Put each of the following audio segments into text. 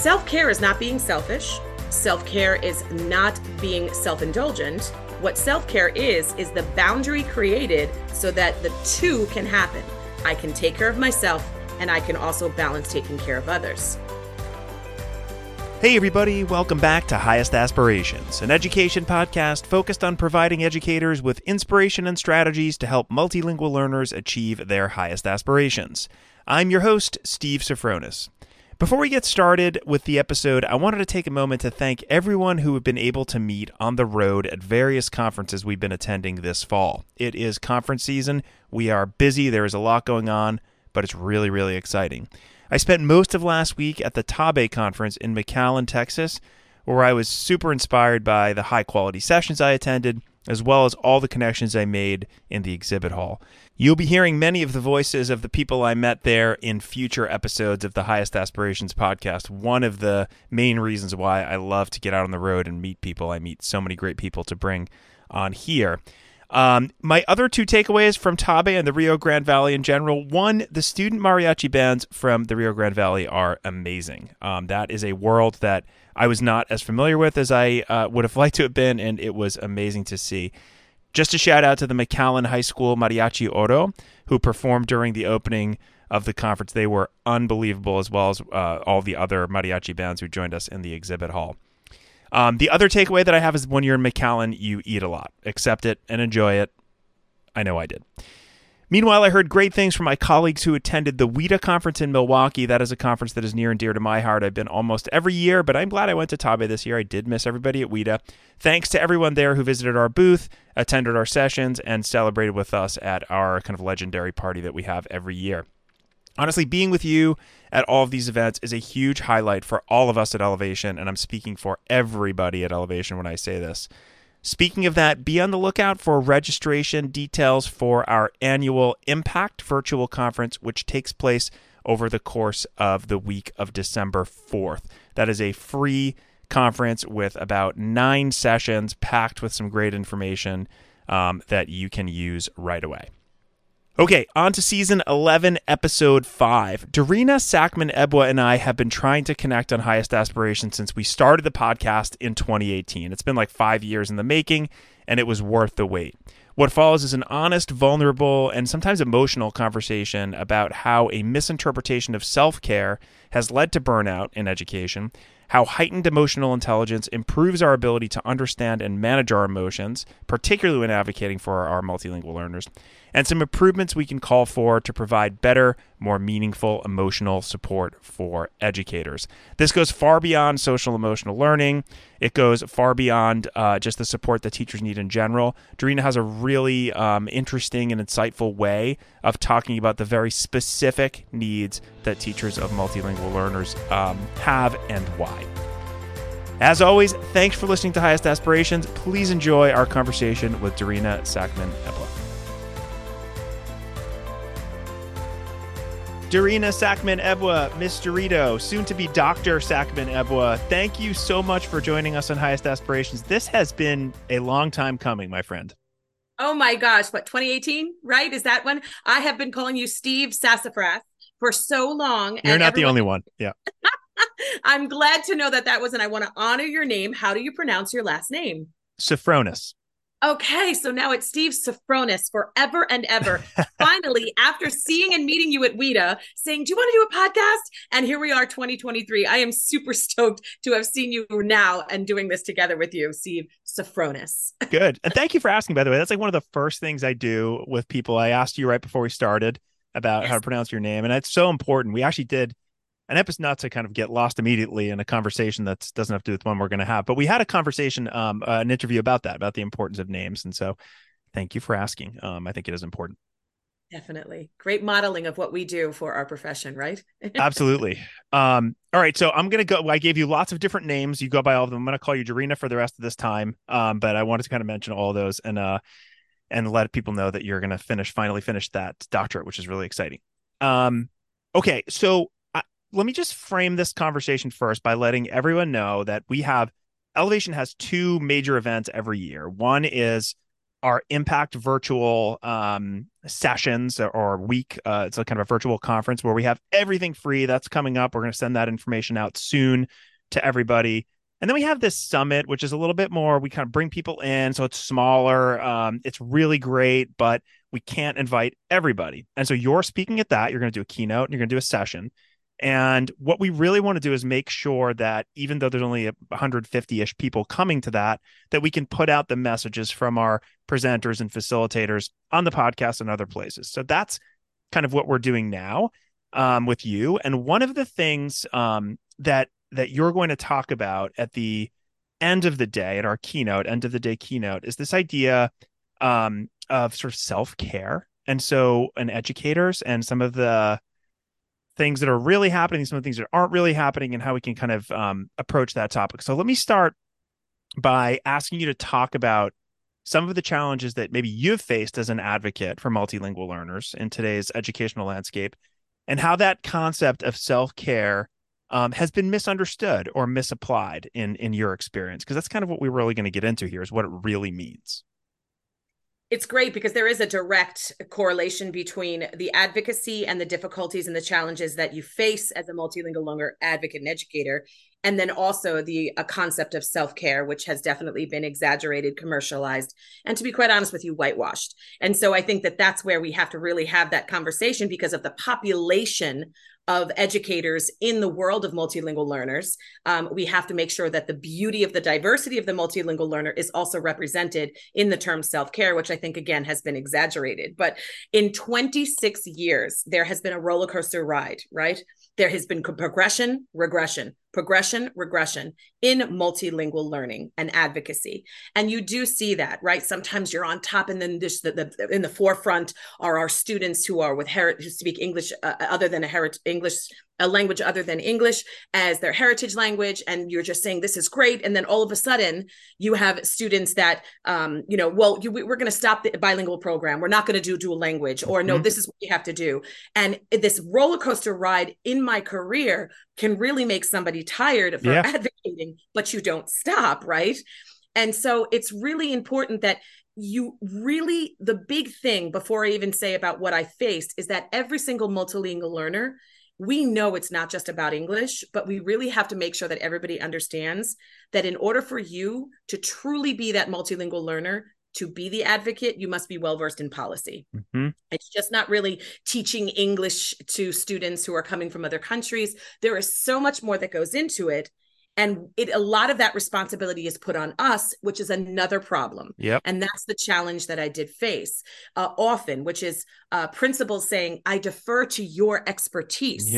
Self-care is not being selfish. Self-care is not being self-indulgent. What self-care is the boundary created so that the two can happen. I can take care of myself, and I can also balance taking care of others. Hey everybody, welcome back to Highest Aspirations, an education podcast focused on providing educators with inspiration and strategies to help multilingual learners achieve their highest aspirations. I'm your host, Steve Sofronis. Before we get started with the episode, I wanted to take a moment to thank everyone who have been able to meet on the road at various conferences we've been attending this fall. It is conference season. We are busy. There is a lot going on, but it's really, really exciting. I spent most of last week at the TABE conference in McAllen, Texas, where I was super inspired by the high-quality sessions I attended, as well as all the connections I made in the exhibit hall. You'll be hearing many of the voices of the people I met there in future episodes of the Highest Aspirations podcast. One of the main reasons why I love to get out on the road and meet people. I meet so many great people to bring on here. My other two takeaways from TABE and the Rio Grande Valley in general. One, the student mariachi bands from the Rio Grande Valley are amazing. That is a world that I was not as familiar with as I would have liked to have been, and it was amazing to see. Just a shout out to the McAllen High School Mariachi Oro, who performed during the opening of the conference. They were unbelievable, as well as all the other mariachi bands who joined us in the exhibit hall. The other takeaway that I have is when you're in McAllen, you eat a lot. Accept it and enjoy it. I know I did. Meanwhile, I heard great things from my colleagues who attended the WIDA conference in Milwaukee. That is a conference that is near and dear to my heart. I've been almost every year, but I'm glad I went to TABE this year. I did miss everybody at WIDA. Thanks to everyone there who visited our booth, attended our sessions, and celebrated with us at our kind of legendary party that we have every year. Honestly, being with you at all of these events is a huge highlight for all of us at Elevation, and I'm speaking for everybody at Elevation when I say this. Speaking of that, be on the lookout for registration details for our annual Impact Virtual Conference, which takes place over the course of the week of December 4th. That is a free conference with about 9 sessions packed with some great information that you can use right away. Okay, on to Season 11, Episode 5. Darina Sackman-Ebwa and I have been trying to connect on Highest Aspirations since we started the podcast in 2018. It's been like 5 years in the making, and it was worth the wait. What follows is an honest, vulnerable, and sometimes emotional conversation about how a misinterpretation of self-care has led to burnout in education, how heightened emotional intelligence improves our ability to understand and manage our emotions, particularly when advocating for our multilingual learners, and some improvements we can call for to provide better, more meaningful emotional support for educators. This goes far beyond social emotional learning. It goes far beyond just the support that teachers need in general. Darina has a really interesting and insightful way of talking about the very specific needs that teachers of multilingual learners have and why. As always, thanks for listening to Highest Aspirations. Please enjoy our conversation with Darina Sackman-Ebwa. Darina Sackman-Ebwa, Miss Dorito, soon to be Dr. Sackman-Ebwa, thank you so much for joining us on Highest Aspirations. This has been a long time coming, my friend. Oh my gosh, what, 2018, right? Is that one? I have been calling you Steve Sassafras for so long. You're not the only one. Yeah. I'm glad to know that was, and I want to honor your name. How do you pronounce your last name? Sofronis. Okay, so now it's Steve Sofronis forever and ever. Finally, after seeing and meeting you at WIDA, saying, do you want to do a podcast? And here we are, 2023. I am super stoked to have seen you now and doing this together with you, Steve Sofronis. Good. And thank you for asking, by the way. That's like one of the first things I do with people. I asked you right before we started about how to pronounce your name. And it's so important. We actually did an episode, not to kind of get lost immediately in a conversation that doesn't have to do with one we're going to have, but we had a conversation, an interview about that, about the importance of names. And so thank you for asking. I think it is important. Definitely. Great modeling of what we do for our profession, right? Absolutely. All right. So I'm going to go, I gave you lots of different names. You go by all of them. I'm going to call you Darina for the rest of this time. But I wanted to kind of mention all those and let people know that you're going to finally finish that doctorate, which is really exciting. Okay. So let me just frame this conversation first by letting everyone know that Elevation has 2 major events every year. One is our Impact virtual sessions or week. It's a kind of a virtual conference where we have everything free. That's coming up. We're going to send that information out soon to everybody. And then we have this summit, which is a little bit more, we kind of bring people in. So it's smaller. It's really great, but we can't invite everybody. And so you're speaking at that. You're going to do a keynote and you're going to do a session. And what we really want to do is make sure that even though there's only 150-ish people coming to that, that we can put out the messages from our presenters and facilitators on the podcast and other places. So that's kind of what we're doing now with you. And one of the things that you're going to talk about at the end of the day, at our keynote, end of the day keynote, is this idea of sort of self-care. And so, and educators and some of the things that are really happening, some of the things that aren't really happening, and how we can kind of approach that topic. So let me start by asking you to talk about some of the challenges that maybe you've faced as an advocate for multilingual learners in today's educational landscape, and how that concept of self-care has been misunderstood or misapplied in your experience, because that's kind of what we're really going to get into here, is what it really means. It's great because there is a direct correlation between the advocacy and the difficulties and the challenges that you face as a multilingual learner, advocate, and educator. And then also the concept of self-care, which has definitely been exaggerated, commercialized, and to be quite honest with you, whitewashed. And so I think that that's where we have to really have that conversation because of the population of educators in the world of multilingual learners. We have to make sure that the beauty of the diversity of the multilingual learner is also represented in the term self-care, which I think, again, has been exaggerated. But in 26 years, there has been a roller coaster ride, right? There has been progression, regression in multilingual learning and advocacy. And you do see that, right? Sometimes you're on top, and then in the forefront are our students who are who speak English other than a language other than English as their heritage language. And you're just saying, this is great. And then all of a sudden you have students that, we're going to stop the bilingual program. We're not going to do dual language, or no, this is what you have to do. And this roller coaster ride in my career can really make somebody tired for advocating, but you don't stop, right? And so it's really important that the big thing before I even say about what I faced is that every single multilingual learner, we know it's not just about English, but we really have to make sure that everybody understands that in order for you to truly be that multilingual learner, to be the advocate, you must be well-versed in policy. It's just not really teaching English to students who are coming from other countries. There is so much more that goes into it. And a lot of that responsibility is put on us, which is another problem. And that's the challenge that I did face often, which is principals saying, I defer to your expertise.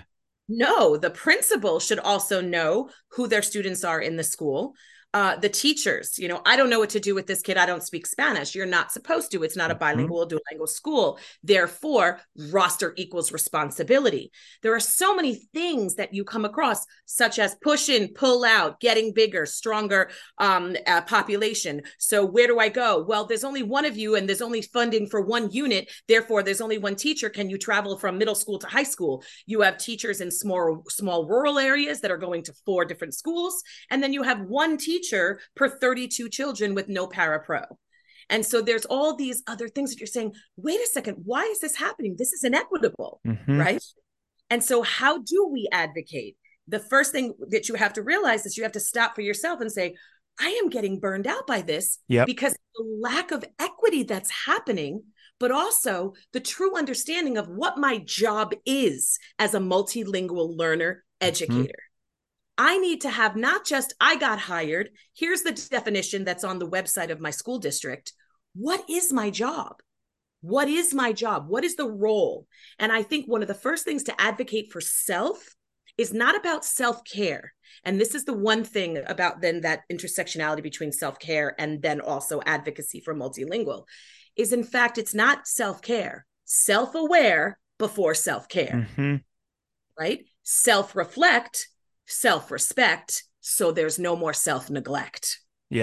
No, the principal should also know who their students are in the school. The teachers, I don't know what to do with this kid. I don't speak Spanish. You're not supposed to. It's not a bilingual, duolingual school. Therefore, roster equals responsibility. There are so many things that you come across, such as push in, pull out, getting bigger, stronger population. So where do I go? Well, there's only one of you and there's only funding for one unit. Therefore, there's only one teacher. Can you travel from middle school to high school? You have teachers in small rural areas that are going to 4 different schools. And then you have one teacher per 32 children with no parapro. And so there's all these other things that you're saying, wait a second, why is this happening? This is inequitable, right? And so how do we advocate? The first thing that you have to realize is you have to stop for yourself and say, I am getting burned out by this because the lack of equity that's happening, but also the true understanding of what my job is as a multilingual learner educator. I need to have not just, I got hired, here's the definition that's on the website of my school district. What is my job? What is my job? What is the role? And I think one of the first things to advocate for self is not about self-care. And this is the one thing about then that intersectionality between self-care and then also advocacy for multilingual is, in fact, it's not self-care, self-aware before self-care, right? Self-reflect, self-respect, so there's no more self-neglect.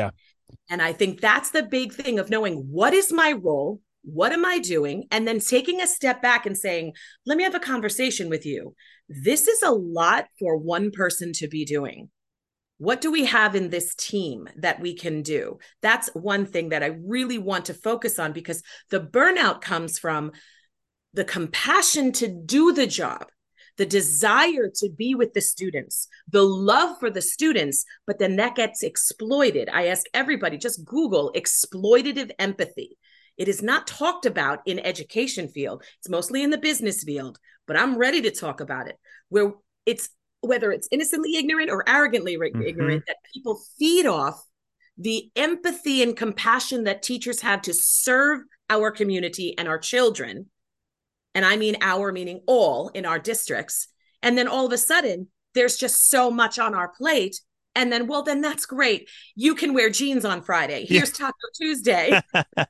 And I think that's the big thing of knowing what is my role, what am I doing, and then taking a step back and saying, let me have a conversation with you. This is a lot for one person to be doing. What do we have in this team that we can do? That's one thing that I really want to focus on, because the burnout comes from the compassion to do the job, the desire to be with the students, the love for the students, but then that gets exploited. I ask everybody, just Google exploitative empathy. It is not talked about in education field. It's mostly in the business field, but I'm ready to talk about it, where it's, whether it's innocently ignorant or arrogantly ignorant, that people feed off the empathy and compassion that teachers have to serve our community and our children. And I mean our, meaning all in our districts. And then all of a sudden, there's just so much on our plate. And then, well, then that's great. You can wear jeans on Friday. Here's Taco Tuesday.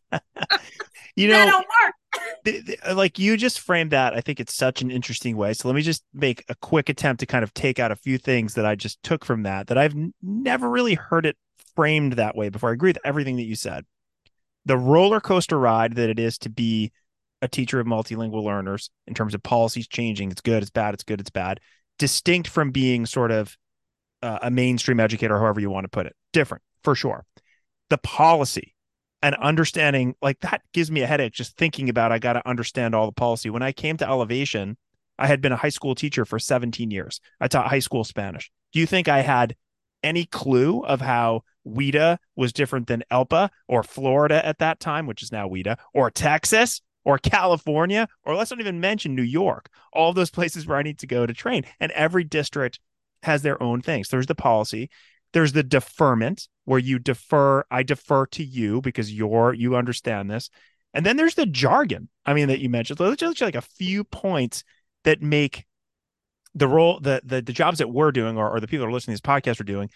That don't work. Like you just framed that. I think it's such an interesting way. So let me just make a quick attempt to kind of take out a few things that I just took from that I've never really heard it framed that way before. I agree with everything that you said. The roller coaster ride that it is to be a teacher of multilingual learners in terms of policies changing. It's good, it's bad, it's good, it's bad. Distinct from being sort of a mainstream educator, however you want to put it. Different, for sure. The policy and understanding, like that gives me a headache just thinking about, I got to understand all the policy. When I came to Elevation, I had been a high school teacher for 17 years. I taught high school Spanish. Do you think I had any clue of how WIDA was different than ELPA or Florida at that time, which is now WIDA, or Texas or California, or let's not even mention New York, all of those places where I need to go to train. And every district has their own things. There's the policy. There's the deferment where you defer. I defer to you because you understand this. And then there's the jargon. I mean, that you mentioned. So it's just like a few points that make the role, the jobs that we're doing, or the people that are listening to this podcast are doing,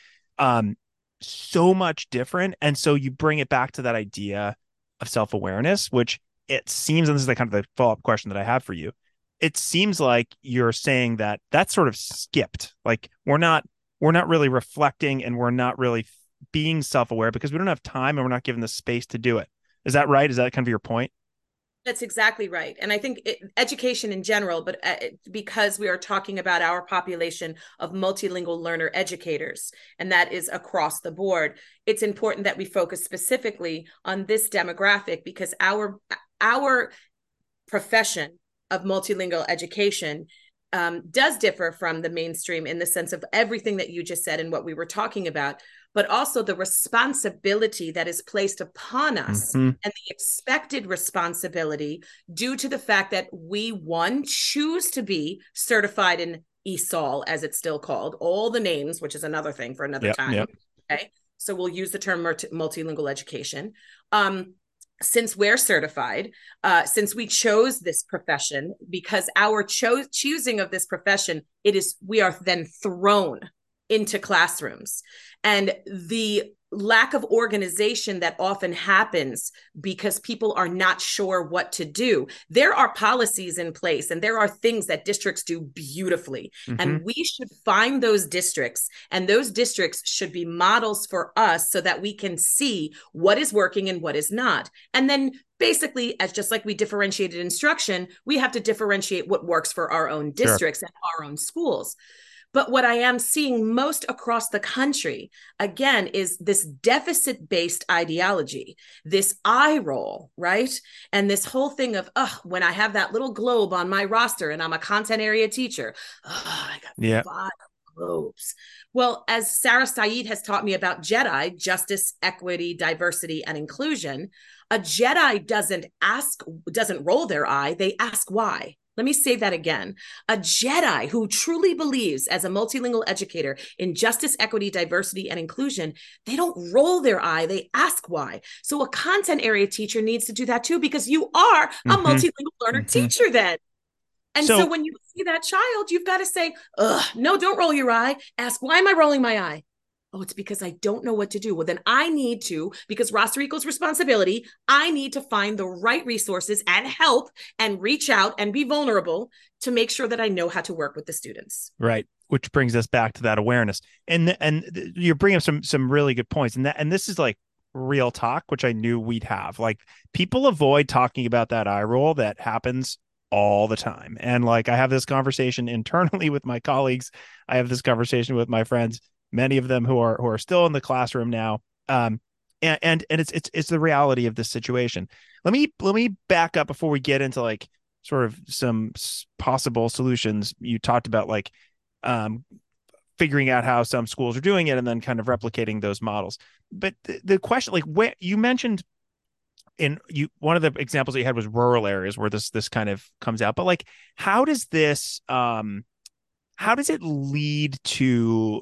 so much different. And so you bring it back to that idea of self-awareness, which it seems, and this is the kind of the follow-up question that I have for you. It seems like you're saying that that's sort of skipped. Like we're not really reflecting, and we're not really being self-aware because we don't have time and we're not given the space to do it. Is that right? Is that kind of your point? That's exactly right. And I think education in general, but because we are talking about our population of multilingual learner educators, and that is across the board, it's important that we focus specifically on this demographic, because our profession of multilingual education does differ from the mainstream in the sense of everything that you just said and what we were talking about, but also the responsibility that is placed upon us and the expected responsibility due to the fact that we, one, choose to be certified in ESOL, as it's still called, all the names, which is another thing for another time. Yep. Okay. So we'll use the term multilingual education. Since we're certified, since we chose this profession, because our choosing of this profession, we are then thrown into classrooms. And the lack of organization that often happens because people are not sure what to do. There are policies in place and there are things that districts do beautifully. And we should find those districts, and those districts should be models for us so that we can see what is working and what is not. And then basically, as just like we differentiated instruction, we have to differentiate what works for our own districts and our own schools. But what I am seeing most across the country, again, is this deficit-based ideology, this eye roll, right? And this whole thing of, when I have that little globe on my roster and I'm a content area teacher, I got 5 globes. Well, as Sarah Saeed has taught me about JEDI, justice, equity, diversity, and inclusion, a JEDI doesn't roll their eye, they ask why. Let me say that again. A JEDI who truly believes as a multilingual educator in justice, equity, diversity, and inclusion, they don't roll their eye, they ask why. So a content area teacher needs to do that too, because you are a multilingual learner teacher then. And so when you see that child, you've got to say, no, don't roll your eye. Ask, why am I rolling my eye? Oh, it's because I don't know what to do. Well, then I need to, because roster equals responsibility, I need to find the right resources and help and reach out and be vulnerable to make sure that I know how to work with the students. Right. Which brings us back to that awareness. And you're bringing up some really good points. And this is like real talk, which I knew we'd have. Like people avoid talking about that eye roll that happens all the time. And like I have this conversation internally with my colleagues. I have this conversation with my friends. many of them who are still in the classroom now. And it's the reality of this situation. Let me back up before we get into like sort of some possible solutions. You talked about like figuring out how some schools are doing it and then kind of replicating those models. But the question, like, where you mentioned one of the examples that you had was rural areas where this kind of comes out. But like, how does it lead to,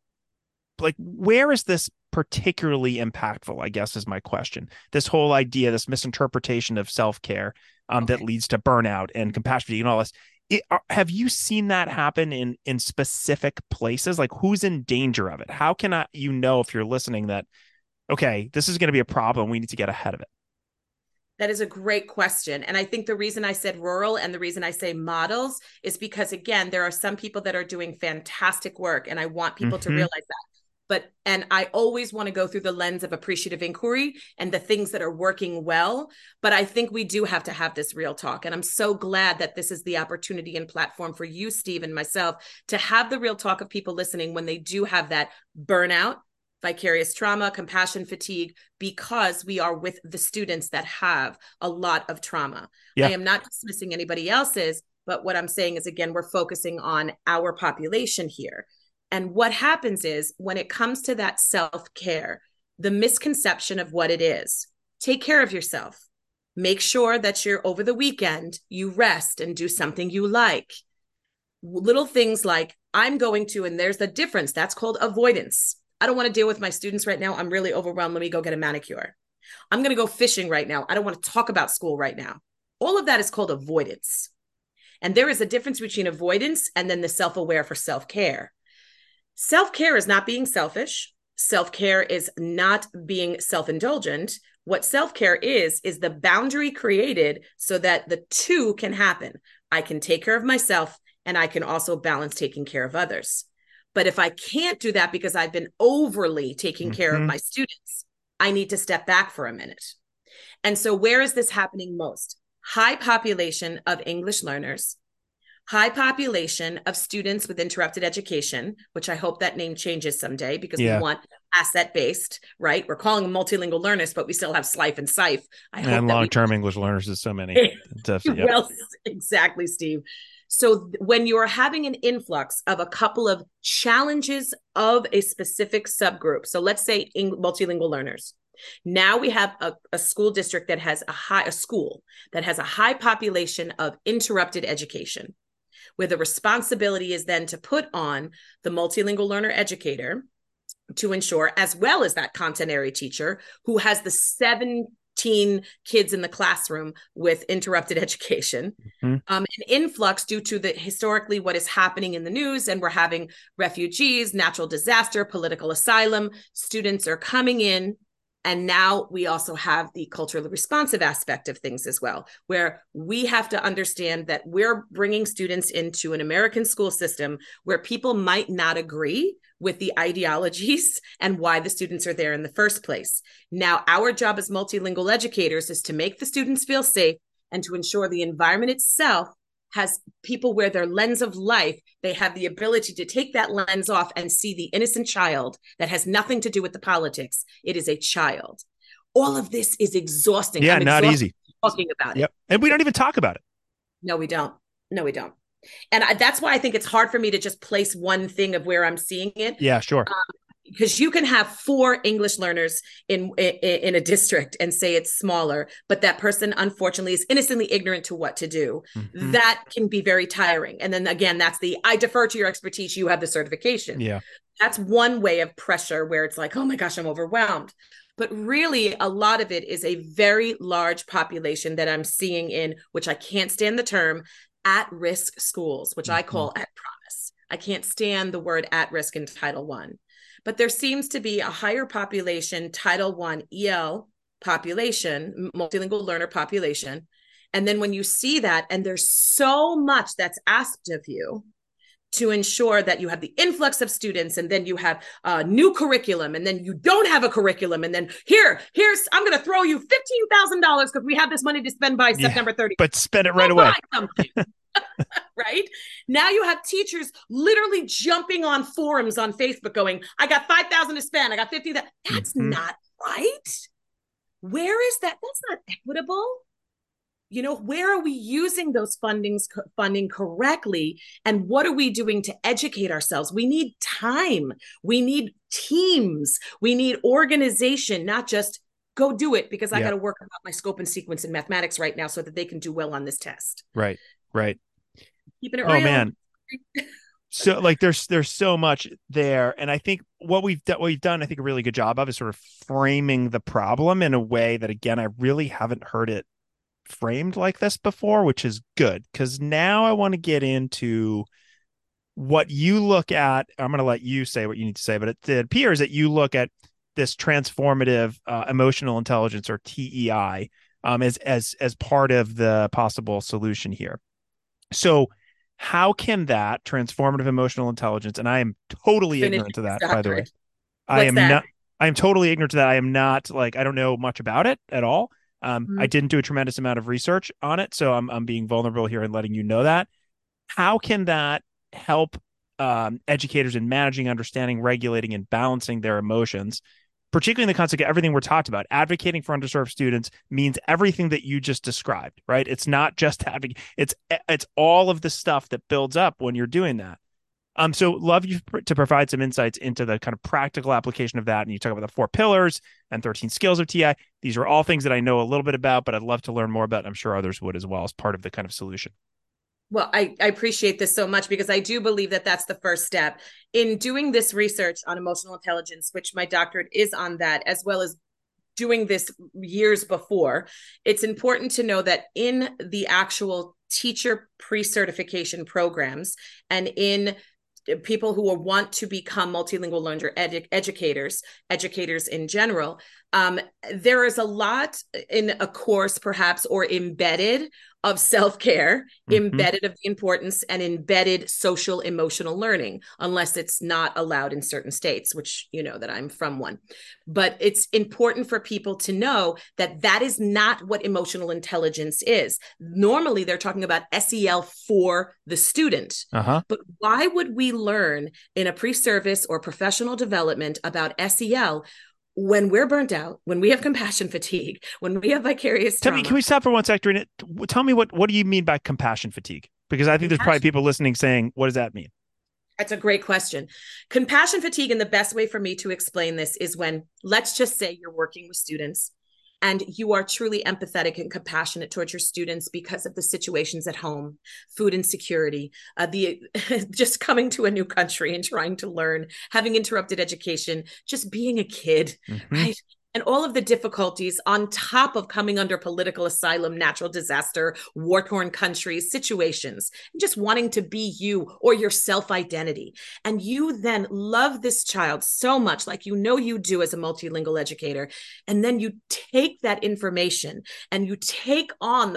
like, where is this particularly impactful, I guess, is my question. This whole idea, this misinterpretation of self-care that leads to burnout and compassion fatigue and all this. Have you seen that happen in specific places? Like, who's in danger of it? How can you know if you're listening that, okay, this is going to be a problem, we need to get ahead of it? That is a great question. And I think the reason I said rural and the reason I say models is because, again, there are some people that are doing fantastic work, and I want people to realize that. And I always want to go through the lens of appreciative inquiry and the things that are working well. But I think we do have to have this real talk. And I'm so glad that this is the opportunity and platform for you, Steve, and myself to have the real talk of people listening when they do have that burnout, vicarious trauma, compassion fatigue, because we are with the students that have a lot of trauma. Yeah. I am not dismissing anybody else's, but what I'm saying is, again, we're focusing on our population here. And what happens is when it comes to that self-care, the misconception of what it is, take care of yourself. Make sure that you're over the weekend, you rest and do something you like. Little things like I'm going to, and there's the difference, that's called avoidance. I don't want to deal with my students right now. I'm really overwhelmed. Let me go get a manicure. I'm going to go fishing right now. I don't want to talk about school right now. All of that is called avoidance. And there is a difference between avoidance and then the self-aware for self-care. Self-care is not being selfish. Self-care is not being self-indulgent. What self-care is the boundary created so that the two can happen. I can take care of myself and I can also balance taking care of others. But if I can't do that because I've been overly taking care of my students, I need to step back for a minute. And so where is this happening most? High population of English learners, high population of students with interrupted education, which I hope that name changes someday because we want asset-based, right? We're calling them multilingual learners, but we still have SLIFE and SIFE. And long-term English learners is so many. Well, exactly, Steve. So when you're having an influx of a couple of challenges of a specific subgroup, so let's say multilingual learners, now we have a school district that has a school that has a high population of interrupted education, where the responsibility is then to put on the multilingual learner educator to ensure, as well as that content area teacher who has the 17 kids in the classroom with interrupted education, an influx due to historically what is happening in the news. And we're having refugees, natural disaster, political asylum, students are coming in. And now we also have the culturally responsive aspect of things as well, where we have to understand that we're bringing students into an American school system where people might not agree with the ideologies and why the students are there in the first place. Now, our job as multilingual educators is to make the students feel safe and to ensure the environment itself has people where their lens of life, they have the ability to take that lens off and see the innocent child that has nothing to do with the politics. It is a child. All of this is exhausting. Yeah, not easy. Talking about it. And we don't even talk about it. No, we don't. And that's why I think it's hard for me to just place one thing of where I'm seeing it. Yeah, sure. Because you can have 4 English learners in a district and say it's smaller, but that person, unfortunately, is innocently ignorant to what to do. That can be very tiring. And then again, that's I defer to your expertise. You have the certification. Yeah. That's one way of pressure where it's like, oh my gosh, I'm overwhelmed. But really, a lot of it is a very large population that I'm seeing in, which I can't stand the term, at-risk schools, which I call at promise. I can't stand the word at-risk in Title I. But there seems to be a higher population, Title I EL population, multilingual learner population. And then when you see that, and there's so much that's asked of you to ensure that you have the influx of students, and then you have a new curriculum, and then you don't have a curriculum, and then here's I'm going to throw you $15,000 because we have this money to spend by September 30th. But spend it right away. Right? Now you have teachers literally jumping on forums on Facebook going, I got 5,000 to spend. I got 50. That's not right. Where is that? That's not equitable. Where are we using those funding correctly? And what are we doing to educate ourselves? We need time. We need teams. We need organization, not just go do it because I got to work out my scope and sequence in mathematics right now so that they can do well on this test. Right. Keeping it real. Man. So like there's so much there. And I think what we've done, I think a really good job of is sort of framing the problem in a way that, again, I really haven't heard it framed like this before, which is good. Because now I want to get into what you look at. I'm going to let you say what you need to say, but it appears that you look at this transformative emotional intelligence, or TEI, as part of the possible solution here. So how can that transformative emotional intelligence, and I am totally ignorant to that, by the way. I am totally ignorant to that. I am not I don't know much about it at all. I didn't do a tremendous amount of research on it, so I'm being vulnerable here and letting you know that. How can that help educators in managing, understanding, regulating, and balancing their emotions, particularly in the context of everything we're talked about? Advocating for underserved students means everything that you just described, right? It's not just having, it's all of the stuff that builds up when you're doing that. So love you to provide some insights into the kind of practical application of that. And you talk about the 4 pillars and 13 skills of TI. These are all things that I know a little bit about, but I'd love to learn more about. I'm sure others would as well, as part of the kind of solution. Well, I appreciate this so much because I do believe that that's the first step in doing this research on emotional intelligence, which my doctorate is on that, as well as doing this years before. It's important to know that in the actual teacher pre-certification programs and in people who want to become multilingual learner educators in general, there is a lot in a course perhaps, or embedded, of self-care, embedded of the importance, and embedded social emotional learning, unless it's not allowed in certain states, which you know that I'm from one. But it's important for people to know that that is not what emotional intelligence is. Normally they're talking about SEL for the student. But why would we learn in a pre-service or professional development about SEL when we're burnt out, when we have compassion fatigue, when we have vicarious trauma? Can we stop for one second? Tell me what do you mean by compassion fatigue? Because I think there's probably people listening saying, what does that mean? That's a great question. Compassion fatigue, and the best way for me to explain this is when, let's just say you're working with students and you are truly empathetic and compassionate towards your students because of the situations at home, food insecurity, just coming to a new country and trying to learn, having interrupted education, just being a kid, right? And all of the difficulties on top of coming under political asylum, natural disaster, war-torn countries, situations, and just wanting to be you or your self-identity. And you then love this child so much, like you know you do as a multilingual educator. And then you take that information and you take on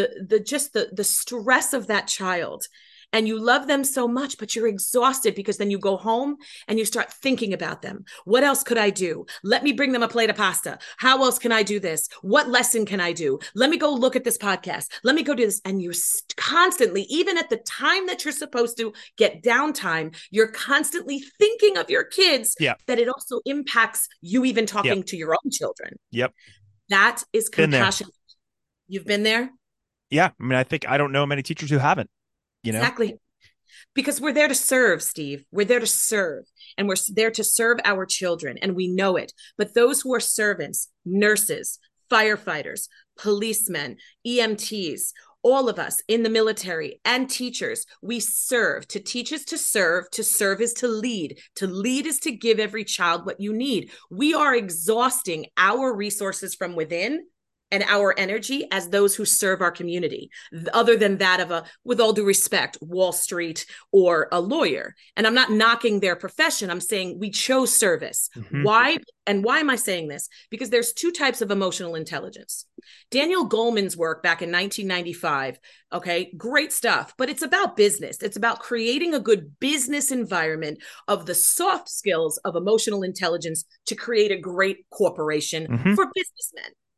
the stress of that child. And you love them so much, but you're exhausted because then you go home and you start thinking about them. What else could I do? Let me bring them a plate of pasta. How else can I do this? What lesson can I do? Let me go look at this podcast. Let me go do this. And you're constantly, even at the time that you're supposed to get downtime, you're constantly thinking of your kids, that it also impacts you even talking to your own children. That is compassion. You've been there? Yeah. I mean, I don't know many teachers who haven't. Exactly. Because we're there to serve, Steve. We're there to serve, and we're there to serve our children, and we know it. But those who are servants, nurses, firefighters, policemen, EMTs, all of us in the military, and teachers, we serve. To teach is to serve is to lead. To lead is to give every child what you need. We are exhausting our resources from within and our energy as those who serve our community, other than that of with all due respect, Wall Street or a lawyer. And I'm not knocking their profession. I'm saying we chose service. Why? And why am I saying this? Because there's 2 types of emotional intelligence. Daniel Goleman's work back in 1995, okay, great stuff, but it's about business. It's about creating a good business environment of the soft skills of emotional intelligence to create a great corporation for businessmen.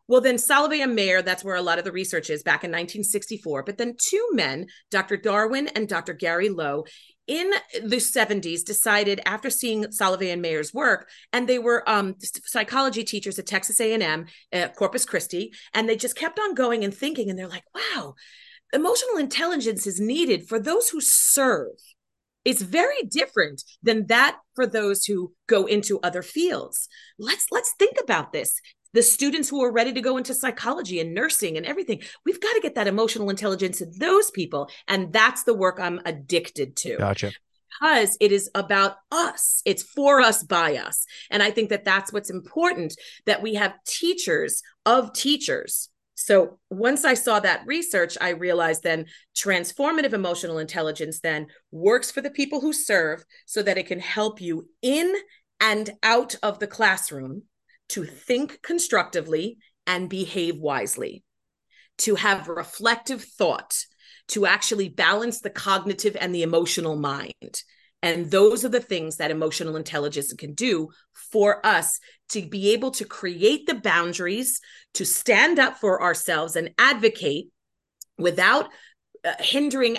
Well, then Salovey and Mayer, that's where a lot of the research is back in 1964. But then two men, Dr. Darwin and Dr. Gary Lowe, in the 70s decided after seeing Salovey and Mayer's work, and they were psychology teachers at Texas A&M, Corpus Christi, and they just kept on going and thinking, and they're like, wow, emotional intelligence is needed for those who serve. It's very different than that for those who go into other fields. Let's think about this. The students who are ready to go into psychology and nursing and everything, we've got to get that emotional intelligence in those people. And that's the work I'm addicted to. Gotcha. Because it is about us. It's for us, by us. And I think that that's what's important, that we have teachers of teachers. So once I saw that research, I realized then transformative emotional intelligence then works for the people who serve so that it can help you in and out of the classroom to think constructively and behave wisely, to have reflective thought, to actually balance the cognitive and the emotional mind. And those are the things that emotional intelligence can do for us, to be able to create the boundaries, to stand up for ourselves and advocate without hindering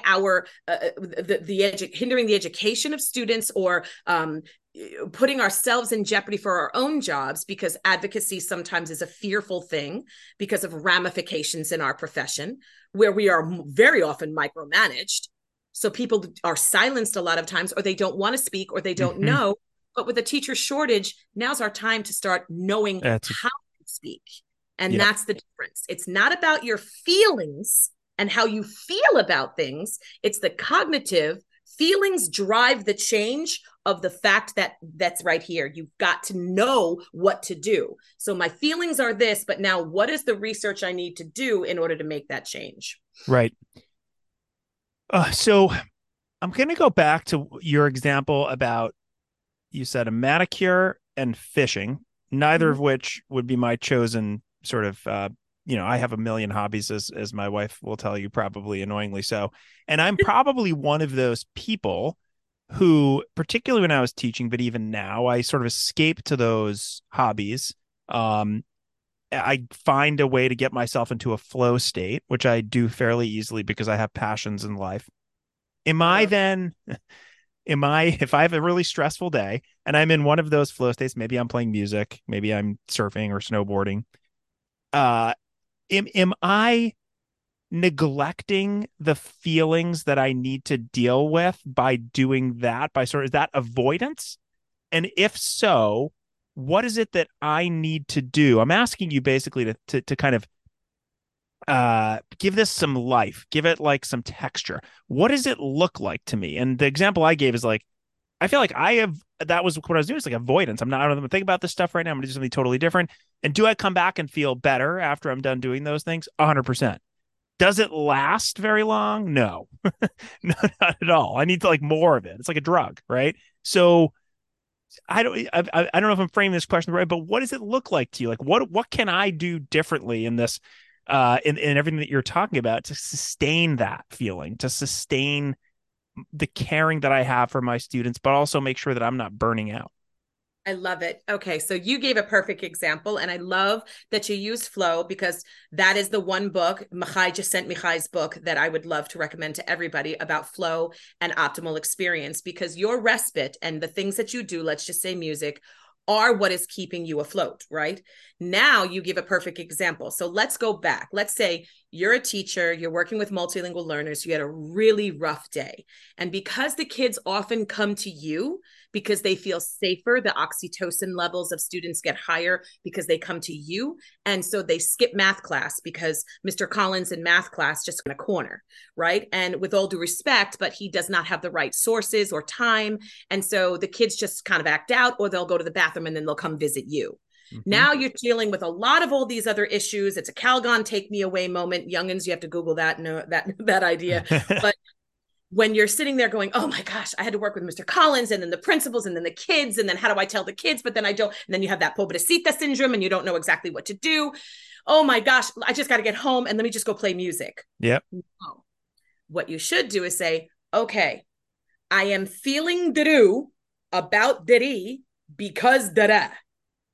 hindering the education of students, or putting ourselves in jeopardy for our own jobs, because advocacy sometimes is a fearful thing because of ramifications in our profession where we are very often micromanaged. So people are silenced a lot of times, or they don't want to speak, or they don't know. But with a teacher shortage, now's our time to start knowing how to speak. And that's the difference. It's not about your feelings and how you feel about things. It's the cognitive feelings drive the change of the fact that that's right here. You've got to know what to do. So my feelings are this, but now what is the research I need to do in order to make that change? Right. So I'm going to go back to your example about, you said a manicure and fishing, neither of which would be my chosen sort of, I have a million hobbies, as my wife will tell you, probably annoyingly so. And I'm probably one of those people who, particularly when I was teaching, but even now, I sort of escape to those hobbies. I find a way to get myself into a flow state, which I do fairly easily because I have passions in life. If I have a really stressful day and I'm in one of those flow states, maybe I'm playing music, maybe I'm surfing or snowboarding, am I neglecting the feelings that I need to deal with by doing that? Is that avoidance? And if so, what is it that I need to do? I'm asking you basically to kind of give this some life, give it like some texture. What does it look like to me? And the example I gave is like, I feel like that was what I was doing. It's like avoidance. I don't think about this stuff right now. I'm going to do something totally different. And do I come back and feel better after I'm done doing those things? 100%. Does it last very long? No, no, not at all. I need to like more of it. It's like a drug, right? So I don't know if I'm framing this question right, but what does it look like to you? Like what can I do differently in this, in everything that you're talking about, to sustain that feeling, to sustain the caring that I have for my students, but also make sure that I'm not burning out? I love it. Okay, so you gave a perfect example, and I love that you used flow, because that is the one book, Mihai just sent Mihai's book, that I would love to recommend to everybody about flow and optimal experience, because your respite and the things that you do, let's just say music, are what is keeping you afloat, right? Now you give a perfect example. So let's go back. Let's say you're a teacher, you're working with multilingual learners, you had a really rough day. And because the kids often come to you because they feel safer, the oxytocin levels of students get higher because they come to you. And so they skip math class because Mr. Collins in math class just in a corner, right? And with all due respect, but he does not have the right sources or time. And so the kids just kind of act out, or they'll go to the bathroom and then they'll come visit you. Now you're dealing with a lot of all these other issues. It's a Calgon take me away moment. Youngins, you have to Google that, know that idea. But when you're sitting there going, oh my gosh, I had to work with Mr. Collins and then the principals and then the kids. And then how do I tell the kids? But then I don't. And then you have that pobrecita syndrome and you don't know exactly what to do. Oh my gosh, I just got to get home and let me just go play music. Yep. No. What you should do is say, okay, I am feeling doo about diddy because da-da.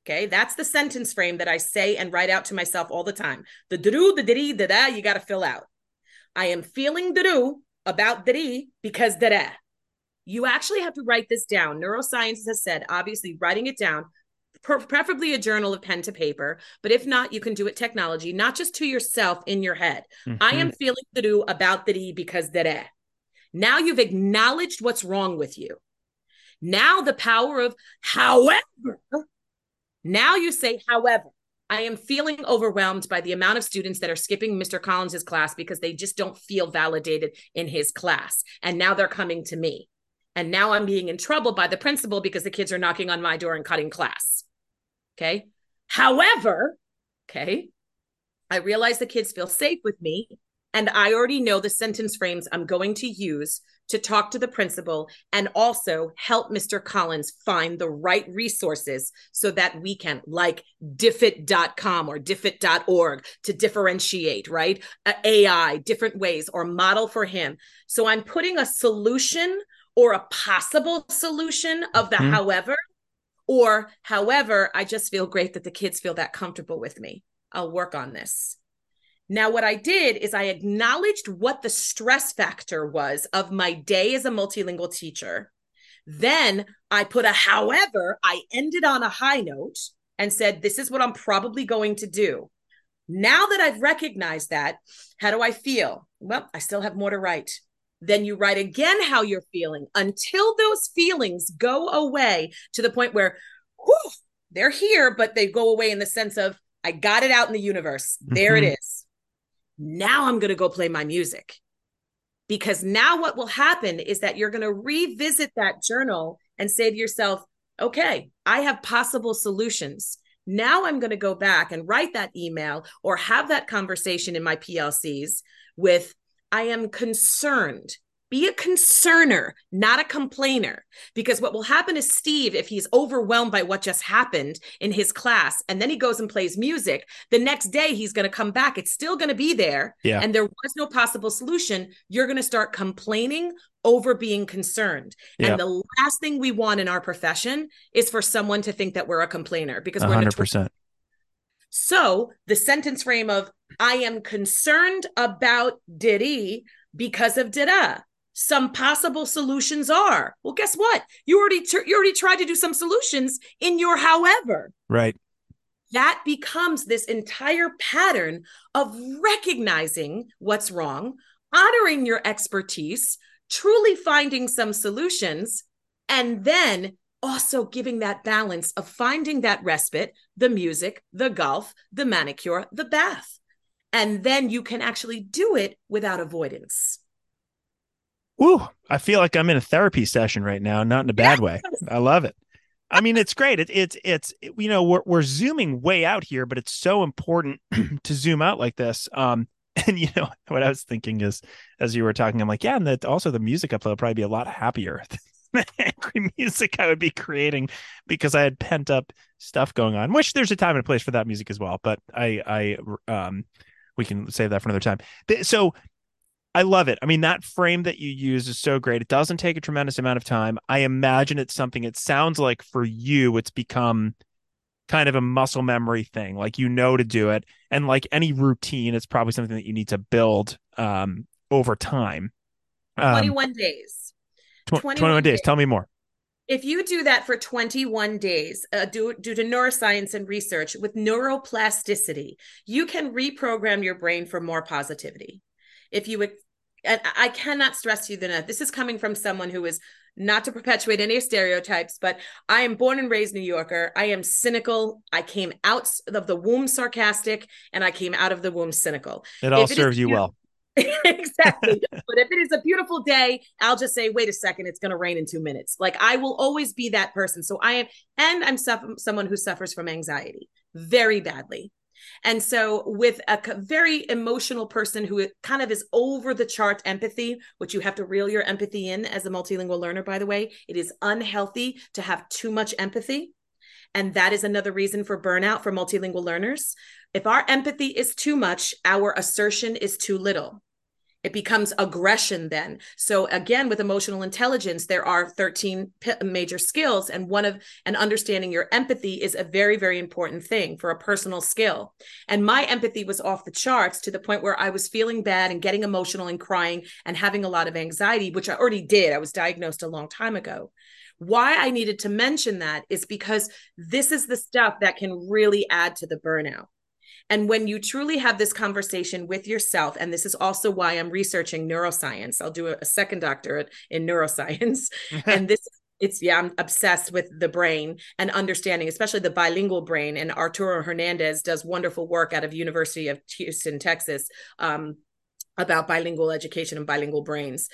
Okay, that's the sentence frame that I say and write out to myself all the time. The do, the diddy, the da, you got to fill out. I am feeling do about diddy because da. You actually have to write this down. Neuroscience has said, obviously, writing it down, preferably a journal of pen to paper. But if not, you can do it technology, not just to yourself in your head. Mm-hmm. I am feeling do about diddy because da. Now you've acknowledged what's wrong with you. Now the power of however. Now you say, however, I am feeling overwhelmed by the amount of students that are skipping Mr. Collins's class because they just don't feel validated in his class. And now they're coming to me. And now I'm being in trouble by the principal because the kids are knocking on my door and cutting class. Okay. However, okay, I realize the kids feel safe with me. And I already know the sentence frames I'm going to use to talk to the principal and also help Mr. Collins find the right resources so that we can, like diffit.com or diffit.org, to differentiate, right? AI, different ways, or model for him. So I'm putting a solution or a possible solution of the however, or however, I just feel great that the kids feel that comfortable with me. I'll work on this. Now, what I did is I acknowledged what the stress factor was of my day as a multilingual teacher. Then I put a however, I ended on a high note and said, this is what I'm probably going to do. Now that I've recognized that, how do I feel? Well, I still have more to write. Then you write again how you're feeling until those feelings go away to the point where whew, they're here, but they go away in the sense of, I got it out in the universe. There it is. Now I'm going to go play my music. Because now what will happen is that you're going to revisit that journal and say to yourself, okay, I have possible solutions. Now I'm going to go back and write that email or have that conversation in my PLCs with, I am concerned. Be a concerner, not a complainer. Because what will happen is Steve, if he's overwhelmed by what just happened in his class, and then he goes and plays music, the next day he's going to come back. It's still going to be there. Yeah. And there was no possible solution. You're going to start complaining over being concerned. Yeah. And the last thing we want in our profession is for someone to think that we're a complainer, because we're 100%. So the sentence frame of, I am concerned about diddy because of da. Some possible solutions are, well, guess what? You already tried to do some solutions in your however. Right. That becomes this entire pattern of recognizing what's wrong, honoring your expertise, truly finding some solutions, and then also giving that balance of finding that respite, the music, the golf, the manicure, the bath. And then you can actually do it without avoidance. Ooh, I feel like I'm in a therapy session right now, not in a bad way. I love it. I mean, it's great. It's you know, we're zooming way out here, but it's so important to zoom out like this. And you know, what I was thinking is, as you were talking, I'm like, yeah, and that also the music upload will probably be a lot happier than the angry music I would be creating because I had pent up stuff going on, which there's a time and a place for that music as well. But we can save that for another time. So I love it. I mean, that frame that you use is so great. It doesn't take a tremendous amount of time. I imagine it's something, it sounds like for you, it's become kind of a muscle memory thing. Like, you know, to do it. And like any routine, it's probably something that you need to build over time. 21 days. 21 days. Tell me more. If you do that for 21 days, due to neuroscience and research with neuroplasticity, you can reprogram your brain for more positivity. If you would, and I cannot stress to you enough, this is coming from someone who is, not to perpetuate any stereotypes, but I am born and raised New Yorker. I am cynical. I came out of the womb sarcastic, and I came out of the womb cynical. It all serves you well. Exactly. But if it is a beautiful day, I'll just say, wait a second, it's going to rain in 2 minutes. Like, I will always be that person. So I'm someone who suffers from anxiety very badly. And so with a very emotional person who kind of is over the chart empathy, which you have to reel your empathy in as a multilingual learner, by the way, it is unhealthy to have too much empathy. And that is another reason for burnout for multilingual learners. If our empathy is too much, our assertion is too little. It becomes aggression then. So again, with emotional intelligence, there are 13 major skills, and understanding your empathy is a very, very important thing for a personal skill. And my empathy was off the charts to the point where I was feeling bad and getting emotional and crying and having a lot of anxiety, which I already did. I was diagnosed a long time ago. Why I needed to mention that is because this is the stuff that can really add to the burnout. And when you truly have this conversation with yourself, and this is also why I'm researching neuroscience, I'll do a second doctorate in neuroscience. And I'm obsessed with the brain and understanding, especially the bilingual brain. And Arturo Hernandez does wonderful work out of University of Houston, Texas, about bilingual education and bilingual brains.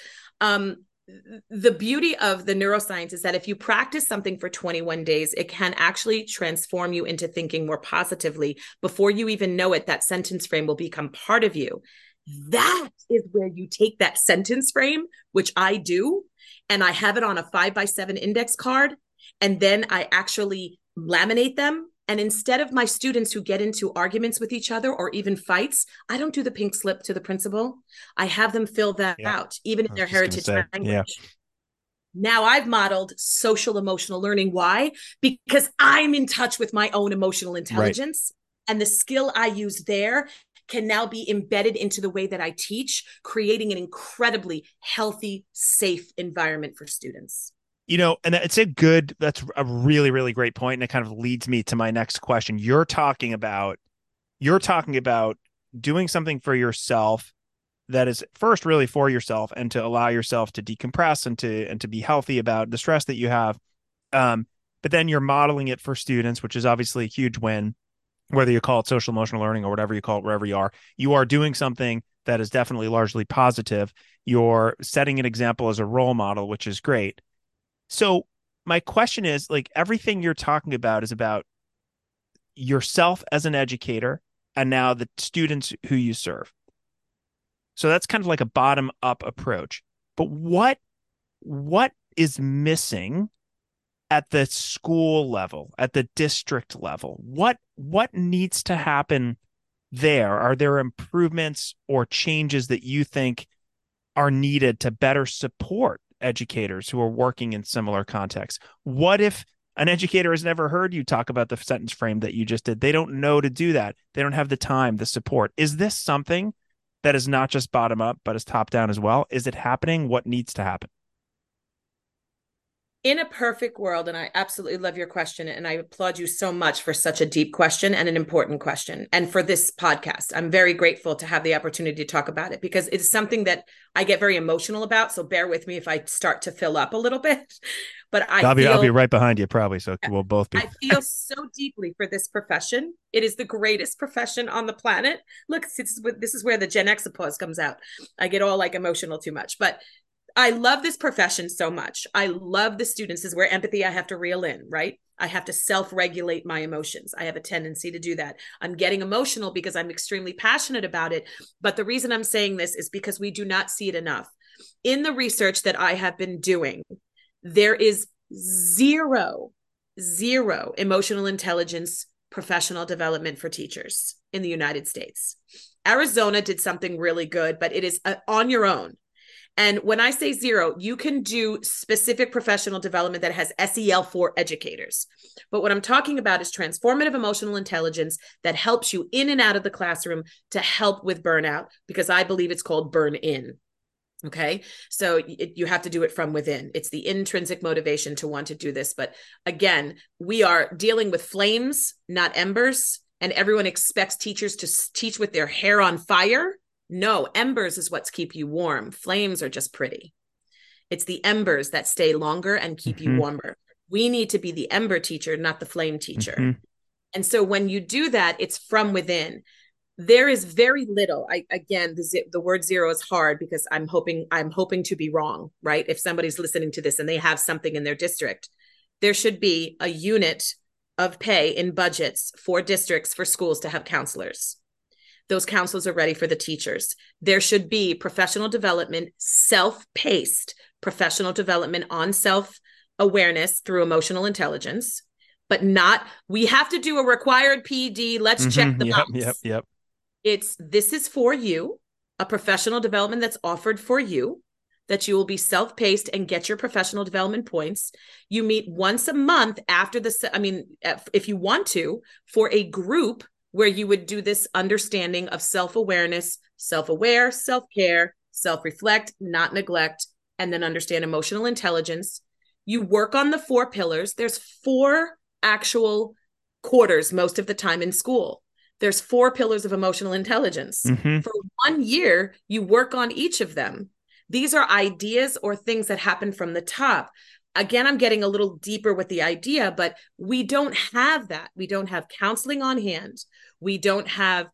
The beauty of the neuroscience is that if you practice something for 21 days, it can actually transform you into thinking more positively. Before you even know it, that sentence frame will become part of you. That is where you take that sentence frame, which I do, and I have it on a 5x7 index card, and then I actually laminate them. And instead of my students who get into arguments with each other or even fights, I don't do the pink slip to the principal. I have them fill that out, even in their heritage language. Yeah. Now I've modeled social emotional learning. Why? Because I'm in touch with my own emotional intelligence. Right. And the skill I use there can now be embedded into the way that I teach, creating an incredibly healthy, safe environment for students. And that's a really, really great point. And it kind of leads me to my next question. You're talking about doing something for yourself that is first really for yourself and to allow yourself to decompress and to be healthy about the stress that you have. But then you're modeling it for students, which is obviously a huge win, whether you call it social emotional learning or whatever you call it, wherever you are doing something that is definitely largely positive. You're setting an example as a role model, which is great. So my question is, like, everything you're talking about is about yourself as an educator and now the students who you serve. So that's kind of like a bottom up approach. But what is missing at the school level, at the district level? What needs to happen there? Are there improvements or changes that you think are needed to better support educators who are working in similar contexts? What if an educator has never heard you talk about the sentence frame that you just did? They don't know to do that. They don't have the time, the support. Is this something that is not just bottom up, but is top down as well? Is it happening? What needs to happen? In a perfect world, and I absolutely love your question, and I applaud you so much for such a deep question and an important question, and for this podcast. I'm very grateful to have the opportunity to talk about it because it's something that I get very emotional about. So bear with me if I start to fill up a little bit. But I'll be right behind you probably, so we'll both be. I feel so deeply for this profession. It is the greatest profession on the planet. Look, this is where the Gen X applause comes out. I get all like emotional too much, but I love this profession so much. I love the students. This is where empathy I have to reel in, right? I have to self-regulate my emotions. I have a tendency to do that. I'm getting emotional because I'm extremely passionate about it. But the reason I'm saying this is because we do not see it enough. In the research that I have been doing, there is zero emotional intelligence professional development for teachers in the United States. Arizona did something really good, but it is on your own. And when I say zero, you can do specific professional development that has SEL for educators. But what I'm talking about is transformative emotional intelligence that helps you in and out of the classroom to help with burnout, because I believe it's called burn in. Okay. So you have to do it from within. It's the intrinsic motivation to want to do this. But again, we are dealing with flames, not embers. And everyone expects teachers to teach with their hair on fire. No, embers is what's keep you warm. Flames are just pretty. It's the embers that stay longer and keep you warmer. We need to be the ember teacher, not the flame teacher. And so when you do that, it's from within. There is very little. The word zero is hard because I'm hoping to be wrong, right? If somebody's listening to this and they have something in their district, there should be a unit of pay in budgets for districts, for schools to have counselors. Those counselors are ready for the teachers. There should be professional development, self-paced professional development on self-awareness through emotional intelligence, but not, we have to do a required PD. Let's check the box. Yep. This is for you. a professional development that's offered for you, that you will be self-paced and get your professional development points. You meet once a month after if you want to, for a group where you would do this understanding of self-awareness, self-aware, self-care, self-reflect, not neglect, and then understand emotional intelligence. You work on the 4 pillars. There's 4 actual quarters most of the time in school. There's 4 pillars of emotional intelligence. Mm-hmm. For 1 year, you work on each of them. These are ideas or things that happen from the top. Again, I'm getting a little deeper with the idea, but we don't have that. We don't have counseling on hand. We don't have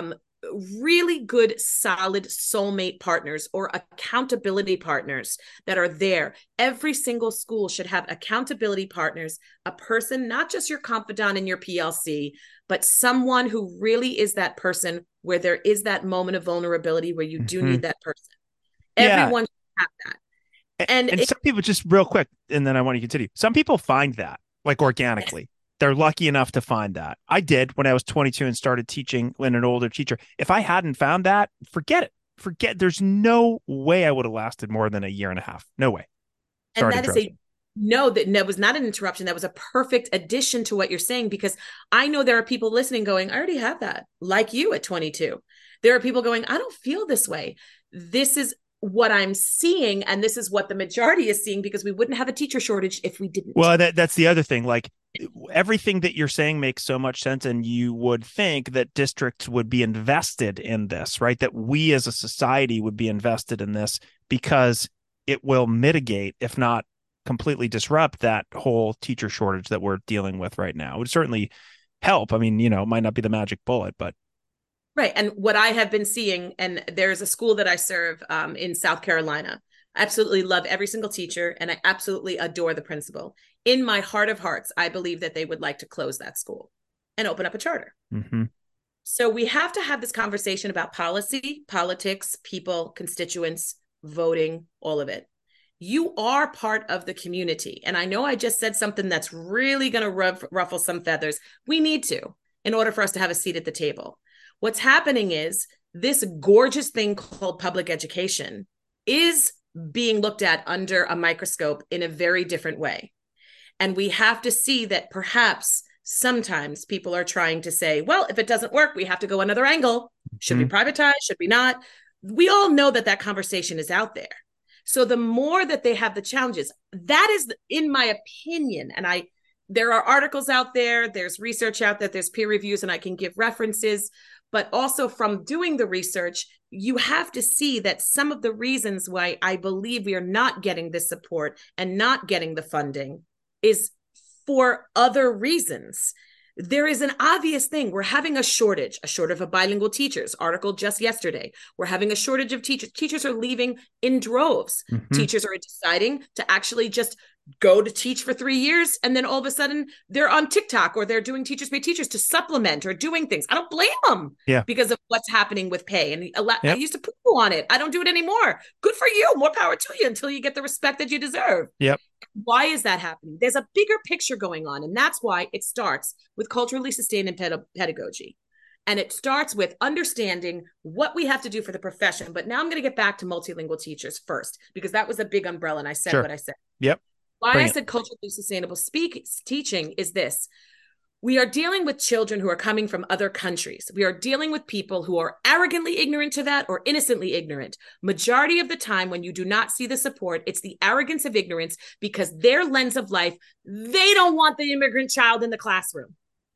really good, solid soulmate partners or accountability partners that are there. Every single school should have accountability partners, a person, not just your confidant in your PLC, but someone who really is that person where there is that moment of vulnerability where you do need that person. Everyone should have that. And some people, just real quick, and then I want to continue. Some people find that like organically. They're lucky enough to find that. I did when I was 22 and started teaching when an older teacher. If I hadn't found that, forget it. There's no way I would have lasted more than a year and a half. No way. Sorry, and that is that was not an interruption. That was a perfect addition to what you're saying, because I know there are people listening going, I already have that, like you at 22. There are people going, I don't feel this way. This is what I'm seeing, and this is what the majority is seeing, because we wouldn't have a teacher shortage if we didn't. Well, that's the other thing. Like, everything that you're saying makes so much sense, and you would think that districts would be invested in this, right? That we as a society would be invested in this, because it will mitigate, if not completely disrupt, that whole teacher shortage that we're dealing with right now. It would certainly help. I mean, it might not be the magic bullet, but right. And what I have been seeing, and there's a school that I serve in South Carolina. I absolutely love every single teacher, and I absolutely adore the principal. In my heart of hearts, I believe that they would like to close that school and open up a charter. Mm-hmm. So we have to have this conversation about policy, politics, people, constituents, voting, all of it. You are part of the community. And I know I just said something that's really going to ruffle some feathers. We need to, in order for us to have a seat at the table. What's happening is this gorgeous thing called public education is being looked at under a microscope in a very different way. And we have to see that perhaps sometimes people are trying to say, well, if it doesn't work, we have to go another angle. Should we privatize? Should we not? We all know that conversation is out there. So the more that they have the challenges, that is, in my opinion, and there are articles out there, there's research out there, there's peer reviews, and I can give references. But also from doing the research, you have to see that some of the reasons why I believe we are not getting the support and not getting the funding is for other reasons. There is an obvious thing. We're having a shortage of bilingual teachers. Article just yesterday. We're having a shortage of teachers. Teachers are leaving in droves. Mm-hmm. Teachers are deciding to actually just go to teach for 3 years, and then all of a sudden they're on TikTok or they're doing Teachers Pay Teachers to supplement or doing things. I don't blame them because of what's happening with pay. And I used to poo on it. I don't do it anymore. Good for you. More power to you until you get the respect that you deserve. Yep. Why is that happening? There's a bigger picture going on, and that's why it starts with culturally sustained pedagogy. And it starts with understanding what we have to do for the profession. But now I'm going to get back to multilingual teachers first, because that was a big umbrella, and I said what I said. Yep. Why I said culturally sustainable teaching is this. We are dealing with children who are coming from other countries. We are dealing with people who are arrogantly ignorant to that or innocently ignorant. Majority of the time, when you do not see the support, it's the arrogance of ignorance, because their lens of life, they don't want the immigrant child in the classroom.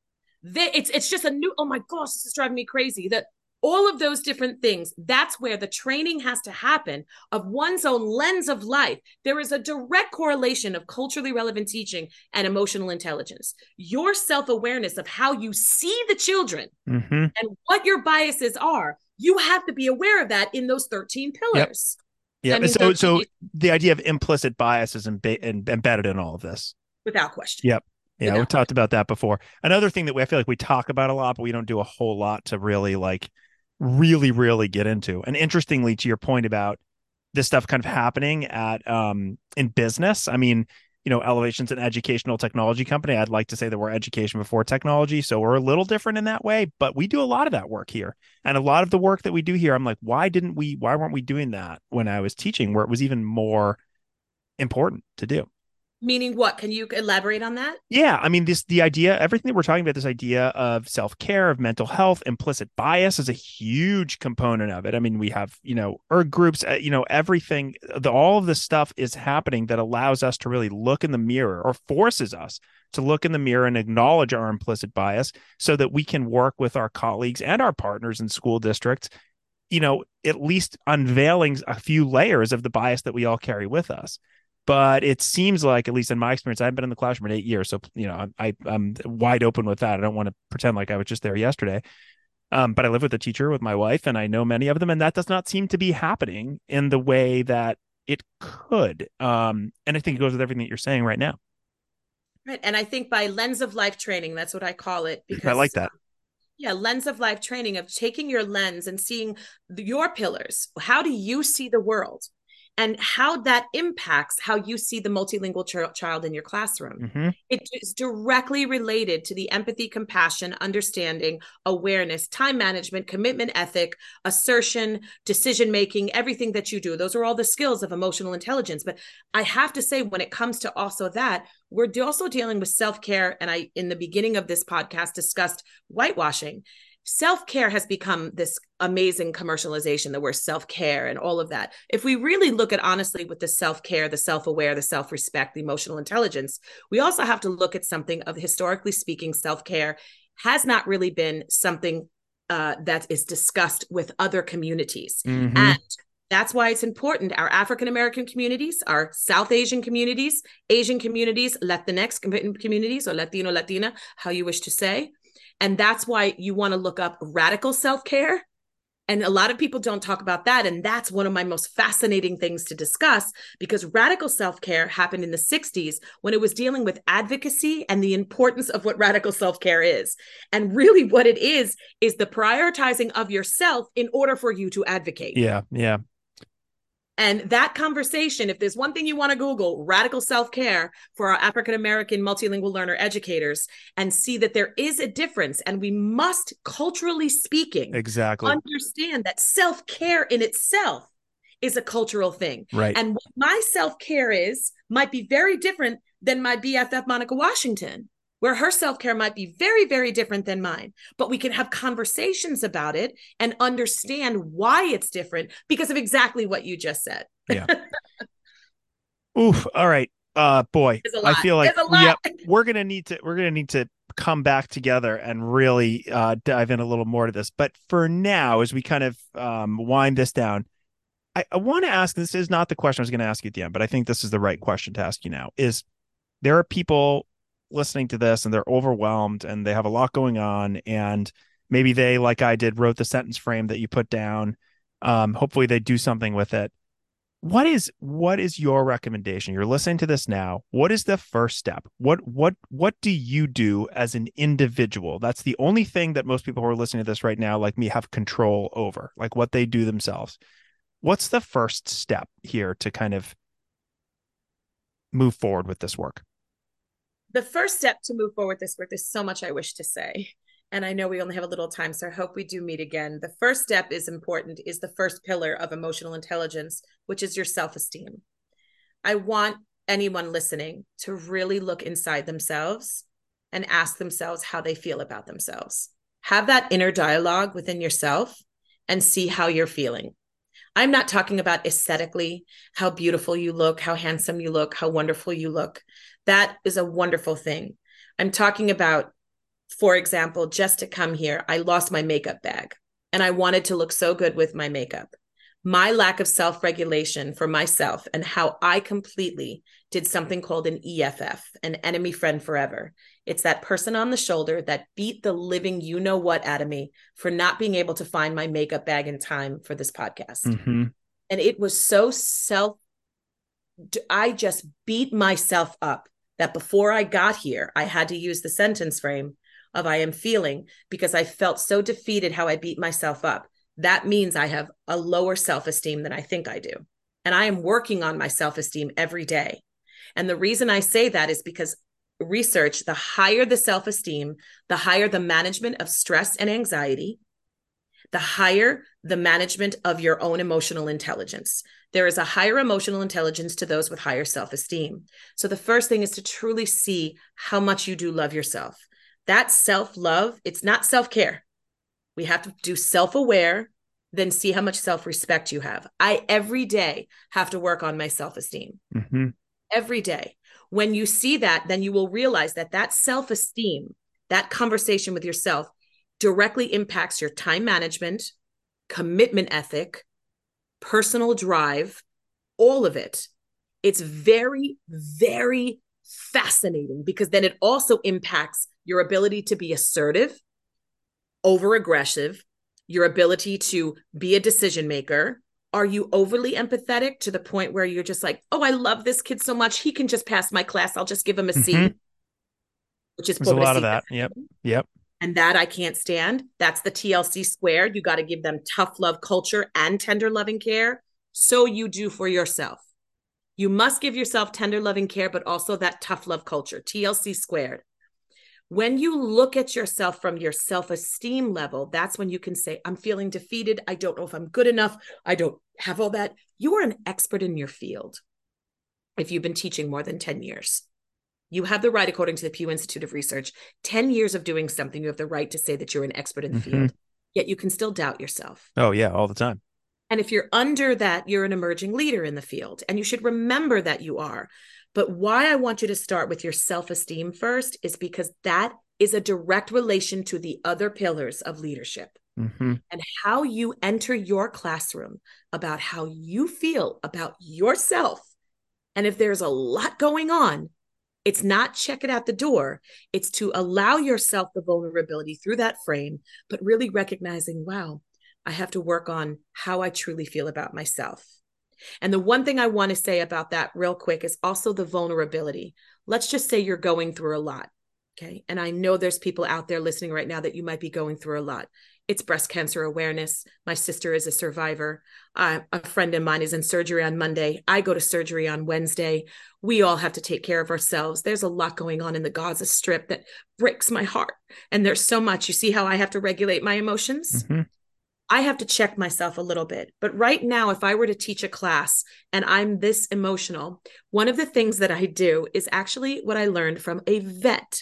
It's just a new, oh my gosh, this is driving me crazy. That all of those different things, that's where the training has to happen of one's own lens of life. There is a direct correlation of culturally relevant teaching and emotional intelligence. Your self-awareness of how you see the children and what your biases are, you have to be aware of that in those 13 pillars. Yeah. So the idea of implicit bias is embedded in all of this. Without question. Yep. Yeah, we've talked about that before. Another thing that I feel like we talk about a lot, but we don't do a whole lot to really really get into. And interestingly, to your point about this stuff kind of happening in business, I mean, Elevation's an educational technology company. I'd like to say that we're education before technology. So we're a little different in that way, but we do a lot of that work here. And a lot of the work that we do here, I'm like, why weren't we doing that when I was teaching, where it was even more important to do? Meaning what? Can you elaborate on that? Yeah, I mean, the idea, everything that we're talking about, this idea of self-care, of mental health, implicit bias is a huge component of it. I mean, we have, erg groups, everything, all of this stuff is happening that allows us to really look in the mirror, or forces us to look in the mirror and acknowledge our implicit bias, so that we can work with our colleagues and our partners in school districts, at least unveiling a few layers of the bias that we all carry with us. But it seems like, at least in my experience, I've been in the classroom for 8 years. So, I'm wide open with that. I don't want to pretend like I was just there yesterday. But I live with a teacher, with my wife, and I know many of them. And that does not seem to be happening in the way that it could. And I think it goes with everything that you're saying right now. Right. And I think by lens of life training, that's what I call it. Because I like that. Yeah, lens of life training, of taking your lens and seeing your pillars. How do you see the world? And how that impacts how you see the multilingual child in your classroom. Mm-hmm. It is directly related to the empathy, compassion, understanding, awareness, time management, commitment, ethic, assertion, decision-making, everything that you do. Those are all the skills of emotional intelligence. But I have to say, when it comes to also that, we're also dealing with self-care. And I, in the beginning of this podcast, discussed whitewashing. Self-care has become this amazing commercialization, the word self-care and all of that. If we really look at honestly with the self-care, the self-aware, the self-respect, the emotional intelligence, we also have to look at something of, historically speaking, self-care has not really been something that is discussed with other communities. Mm-hmm. And that's why it's important. Our African-American communities, our South Asian communities, Latinx communities, or Latino, Latina, how you wish to say. And that's why you want to look up radical self-care. And a lot of people don't talk about that. And that's one of my most fascinating things to discuss, because radical self-care happened in the 60s when it was dealing with advocacy and the importance of what radical self-care is. And really what it is the prioritizing of yourself in order for you to advocate. Yeah, yeah. And that conversation, if there's one thing you want to Google, radical self-care for our African-American multilingual learner educators, and see that there is a difference. And we must, culturally speaking, exactly understand that self-care in itself is a cultural thing. Right. And what my self-care is might be very different than my BFF Monica Washington, where her self-care might be very, very different than mine. But we can have conversations about it and understand why it's different because of exactly what you just said. Yeah. Oof. All right. Boy, I feel like we're gonna need to come back together and really dive in a little more to this. But for now, as we kind of wind this down, I want to ask, this is not the question I was going to ask you at the end, but I think this is the right question to ask you now, is there are people listening to this and they're overwhelmed and they have a lot going on, and maybe they, like I did, wrote the sentence frame that you put down. Hopefully they do something with it. What is your recommendation? You're listening to this now. What is the first step? What do you do as an individual? That's the only thing that most people who are listening to this right now, like me, have control over, like what they do themselves. What's the first step here to kind of move forward with this work? The first step to move forward with this work, there's so much I wish to say. And I know we only have a little time, so I hope we do meet again. The first step is important, is the first pillar of emotional intelligence, which is your self-esteem. I want anyone listening to really look inside themselves and ask themselves how they feel about themselves. Have that inner dialogue within yourself and see how you're feeling. I'm not talking about aesthetically, how beautiful you look, how handsome you look, how wonderful you look. That is a wonderful thing. I'm talking about, for example, just to come here, I lost my makeup bag and I wanted to look so good with my makeup. My lack of self-regulation for myself and how I completely did something called an EFF, an enemy friend forever. It's that person on the shoulder that beat the living you-know-what out of me for not being able to find my makeup bag in time for this podcast. Mm-hmm. And it was so I just beat myself up that before I got here, I had to use the sentence frame of I am feeling, because I felt so defeated how I beat myself up. That means I have a lower self-esteem than I think I do. And I am working on my self-esteem every day. And the reason I say that is because research, the higher the self-esteem, the higher the management of stress and anxiety, the higher the management of your own emotional intelligence. There is a higher emotional intelligence to those with higher self-esteem. So the first thing is to truly see how much you do love yourself. That self-love, it's not self-care. We have to do self-aware, then see how much self-respect you have. I every day have to work on my self-esteem. Mm-hmm. Every day. When you see that, then you will realize that that self-esteem, that conversation with yourself directly impacts your time management, commitment ethic, personal drive, all of it. It's very, very fascinating because then it also impacts your ability to be assertive, over aggressive, your ability to be a decision maker. Are you overly empathetic to the point where you're just like, oh, I love this kid so much. He can just pass my class. I'll just give him a Mm-hmm. C, which is There's a lot of pobrecito. that. Yep. Yep. And that I can't stand. That's the TLC squared. You got to give them tough love culture and tender loving care. So you do for yourself. You must give yourself tender loving care, but also that tough love culture, TLC squared. When you look at yourself from your self-esteem level, that's when you can say, I'm feeling defeated. I don't know if I'm good enough. I don't have all that. You are an expert in your field. If you've been teaching more than 10 years, you have the right, according to the Pew Institute of Research, 10 years of doing something, you have the right to say that you're an expert in the Mm-hmm. field, yet you can still doubt yourself. Oh yeah. All the time. And if you're under that, you're an emerging leader in the field, and you should remember that you are. But why I want you to start with your self-esteem first is because that is a direct relation to the other pillars of leadership. Mm-hmm. And how you enter your classroom about how you feel about yourself. And if there's a lot going on, it's not check it out the door. It's to allow yourself the vulnerability through that frame, but really recognizing, wow, I have to work on how I truly feel about myself. And the one thing I want to say about that real quick is also the vulnerability. Let's just say you're going through a lot. Okay. And I know there's people out there listening right now that you might be going through a lot. It's breast cancer awareness. My sister is a survivor. A friend of mine is in surgery on Monday. I go to surgery on Wednesday. We all have to take care of ourselves. There's a lot going on in the Gaza Strip that breaks my heart. And there's so much. You see how I have to regulate my emotions? Mm-hmm. I have to check myself a little bit. But right now, if I were to teach a class and I'm this emotional, one of the things that I do is actually what I learned from a vet.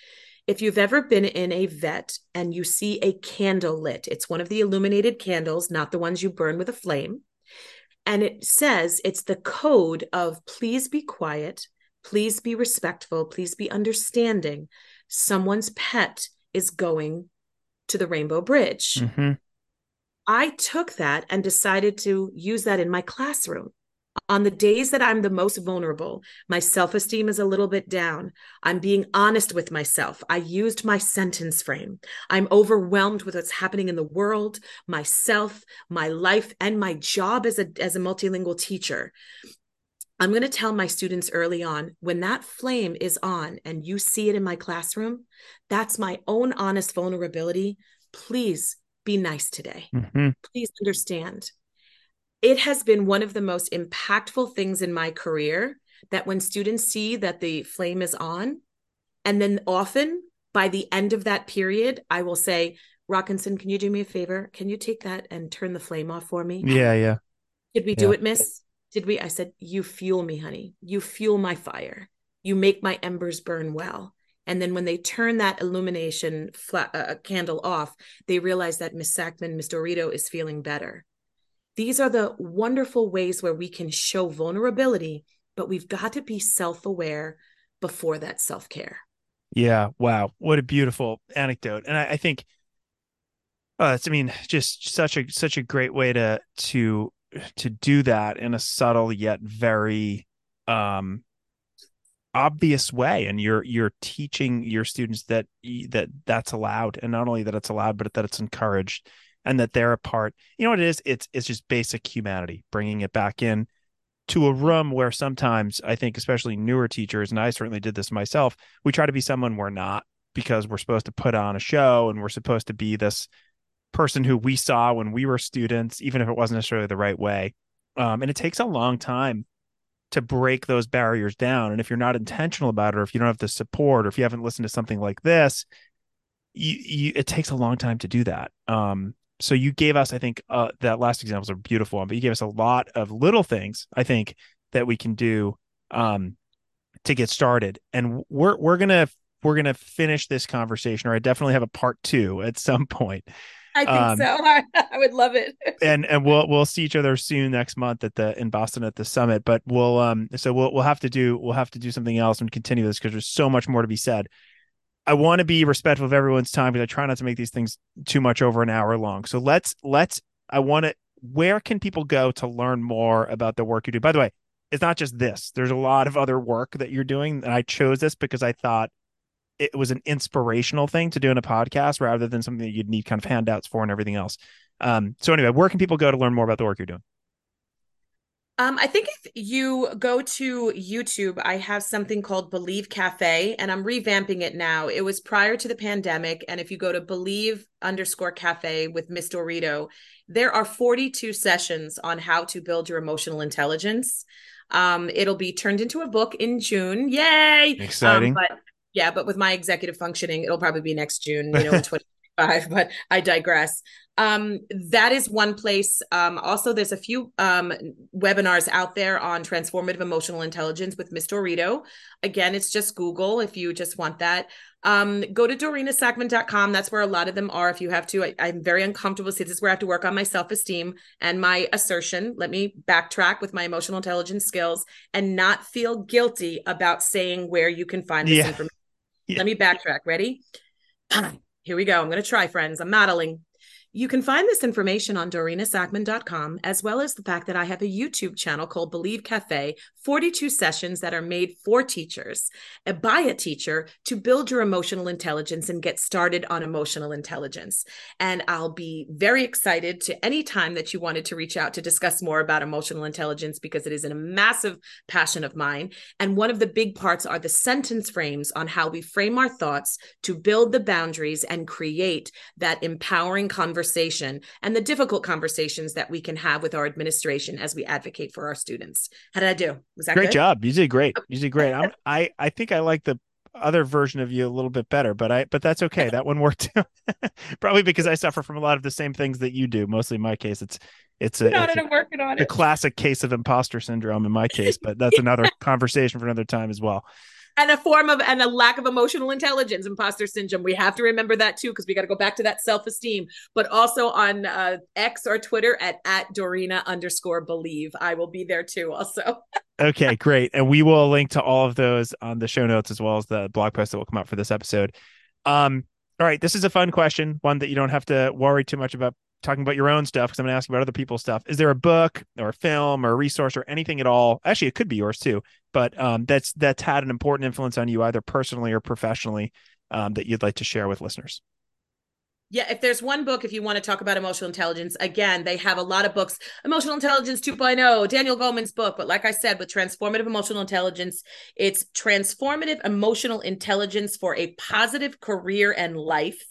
If you've ever been in a vet and you see a candle lit, it's one of the illuminated candles, not the ones you burn with a flame. And it says it's the code of please be quiet, please be respectful, please be understanding. Someone's pet is going to the Rainbow Bridge. Mm-hmm. I took that and decided to use that in my classroom. On the days that I'm the most vulnerable, my self-esteem is a little bit down. I'm being honest with myself. I used my sentence frame. I'm overwhelmed with what's happening in the world, myself, my life, and my job as a multilingual teacher. I'm going to tell my students early on, when that flame is on and you see it in my classroom, that's my own honest vulnerability. Please be nice today. Mm-hmm. Please understand. It has been one of the most impactful things in my career that when students see that the flame is on, and then often by the end of that period, I will say, Rockinson, can you do me a favor? Can you take that and turn the flame off for me? Yeah. Yeah. Did we do it, miss? Did we? I said, you fuel me, honey. You fuel my fire. You make my embers burn well. And then when they turn that illumination candle off, they realize that Miss Sackman, Miss Dorito is feeling better. These are the wonderful ways where we can show vulnerability, but we've got to be self-aware before that self-care. Yeah. Wow. What a beautiful anecdote. And I think, it's, I mean, just such a great way to do that in a subtle yet very, obvious way. And you're teaching your students that's allowed, and not only that it's allowed, but that it's encouraged, and that they're a part. You know what it is? It's just basic humanity, bringing it back in to a room where sometimes I think, especially newer teachers, and I certainly did this myself, we try to be someone we're not, because we're supposed to put on a show and we're supposed to be this person who we saw when we were students, even if it wasn't necessarily the right way. And it takes a long time to break those barriers down. And if you're not intentional about it, or if you don't have the support, or if you haven't listened to something like this, it takes a long time to do that. So you gave us, I think, that last example is a beautiful one, but you gave us a lot of little things, I think, that we can do to get started. And we're gonna finish this conversation, or I definitely have a part two at some point. I think so. I would love it. and we'll see each other soon next month in Boston at the summit. But we'll have to do something else and continue this, because there's so much more to be said. I want to be respectful of everyone's time, because I try not to make these things too much over an hour long. So where can people go to learn more about the work you do? By the way, it's not just this. There's a lot of other work that you're doing. And I chose this because I thought it was an inspirational thing to do in a podcast, rather than something that you'd need kind of handouts for and everything else. So anyway, where can people go to learn more about the work you're doing? I think if you go to YouTube, I have something called Believe Cafe, and I'm revamping it now. It was prior to the pandemic. And if you go to Believe_Cafe with Miss Dorito, there are 42 sessions on how to build your emotional intelligence. It'll be turned into a book in June. Yay! Exciting. But with my executive functioning, it'll probably be next June, in 2025, but I digress. That is one place. Also, there's a few webinars out there on transformative emotional intelligence with Miss Dorito. Again, it's just Google if you just want that. Go to DorinaSackman.com. That's where a lot of them are. If you have to, I'm very uncomfortable. See, this is where I have to work on my self-esteem and my assertion. Let me backtrack with my emotional intelligence skills and not feel guilty about saying where you can find this information. Yeah. Let me backtrack. Ready? Here we go. I'm going to try, friends. I'm modeling. You can find this information on DorinaSackman.com, as well as the fact that I have a YouTube channel called Believe Cafe, 42 sessions that are made for teachers, by a teacher, to build your emotional intelligence and get started on emotional intelligence. And I'll be very excited to any time that you wanted to reach out to discuss more about emotional intelligence, because it is a massive passion of mine. And one of the big parts are the sentence frames on how we frame our thoughts to build the boundaries and create that empowering conversation and the difficult conversations that we can have with our administration as we advocate for our students. How did I do? Was that great good? job? You did great. You did great. I think I like the other version of you a little bit better, but that's okay. That one worked too. Probably because I suffer from a lot of the same things that you do. Mostly in my case, it's a classic case of imposter syndrome in my case, but that's another conversation for another time as well. And a lack of emotional intelligence, imposter syndrome. We have to remember that too, because we got to go back to that self-esteem. But also on X or Twitter at Dorina_Believe. I will be there too also. Okay, great. And we will link to all of those on the show notes, as well as the blog post that will come out for this episode. All right, this is a fun question, one that you don't have to worry too much about talking about your own stuff, because I'm going to ask you about other people's stuff. Is there a book or a film or a resource or anything at all? Actually, it could be yours too, but that's had an important influence on you, either personally or professionally, that you'd like to share with listeners. Yeah, if there's one book, if you want to talk about emotional intelligence, again, they have a lot of books. Emotional Intelligence 2.0, Daniel Goleman's book. But like I said, with transformative emotional intelligence, it's Transformative Emotional Intelligence for a Positive Career and Life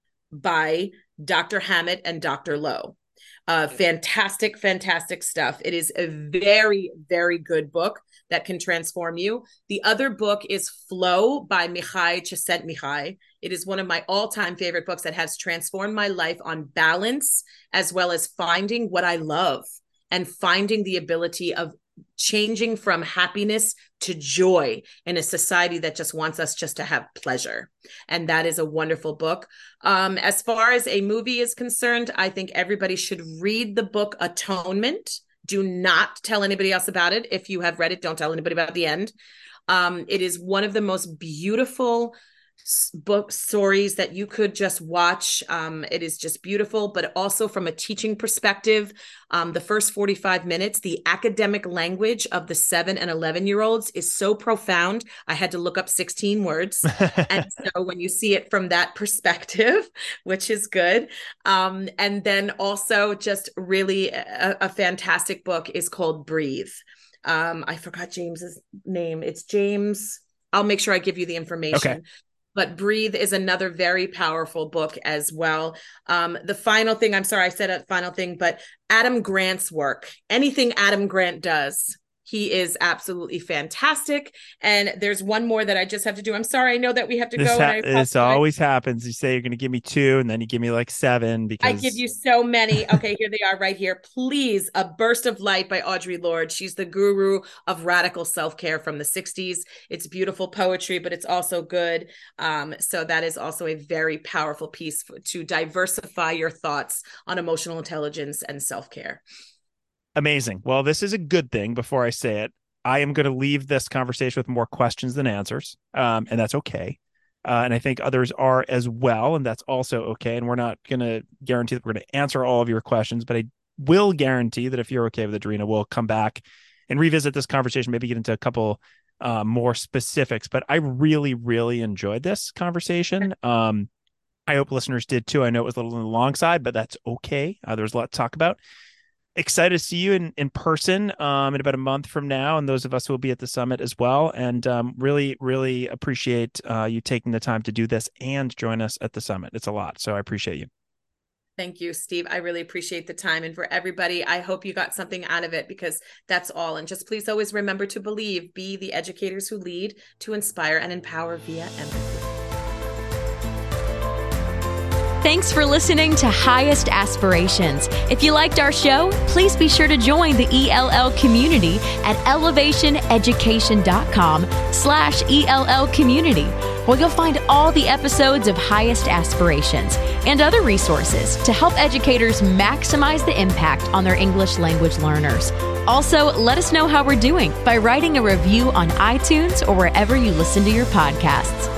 by Dr. Hammett and Dr. Lowe. Fantastic stuff. It is a very, very good book that can transform you. The other book is Flow by Mihai Csikszentmihalyi. It is one of my all-time favorite books that has transformed my life on balance, as well as finding what I love and finding the ability of changing from happiness to joy in a society that just wants us just to have pleasure. And that is a wonderful book. As far as a movie is concerned, I think everybody should read the book Atonement. Do not tell anybody else about it. If you have read it, don't tell anybody about the end. It is one of the most beautiful book stories that you could just watch. It is just beautiful, but also from a teaching perspective, the first 45 minutes, the academic language of the 7 and 11-year-olds is so profound. I had to look up 16 words. And so when you see it from that perspective, which is good. And then also just really a fantastic book is called Breathe. I forgot James's name. It's James. I'll make sure I give you the information. Okay. But Breathe is another very powerful book as well. The final thing, I'm sorry, I said a final thing, but Adam Grant's work, anything Adam Grant does, He is absolutely fantastic. And there's one more that I just have to do. I'm sorry. I know that we have to go. This always happens. You say you're going to give me 2 and then you give me like 7 because I give you so many. Okay, here they are right here. Please, A Burst of Light by Audre Lorde. She's the guru of radical self-care from the 60s. It's beautiful poetry, but it's also good. So that is also a very powerful piece to diversify your thoughts on emotional intelligence and self-care. Amazing. Well, this is a good thing. Before I say it, I am going to leave this conversation with more questions than answers, and that's okay. And I think others are as well, and that's also okay. And we're not going to guarantee that we're going to answer all of your questions, but I will guarantee that if you're okay with it, Darina, we'll come back and revisit this conversation, maybe get into a couple more specifics. But I really, really enjoyed this conversation. I hope listeners did too. I know it was a little on the long side, but that's okay. There's a lot to talk about. Excited to see you in person in about a month from now, and those of us who will be at the summit as well. And really, really appreciate you taking the time to do this and join us at the summit. It's a lot, so I appreciate you. Thank you, Steve. I really appreciate the time. And for everybody, I hope you got something out of it, because that's all. And just please always remember to believe, be the educators who lead, to inspire and empower via empathy. Thanks for listening to Highest Aspirations. If you liked our show, please be sure to join the ELL community at elevationeducation.com/ELL community, where you'll find all the episodes of Highest Aspirations and other resources to help educators maximize the impact on their English language learners. Also, let us know how we're doing by writing a review on iTunes or wherever you listen to your podcasts.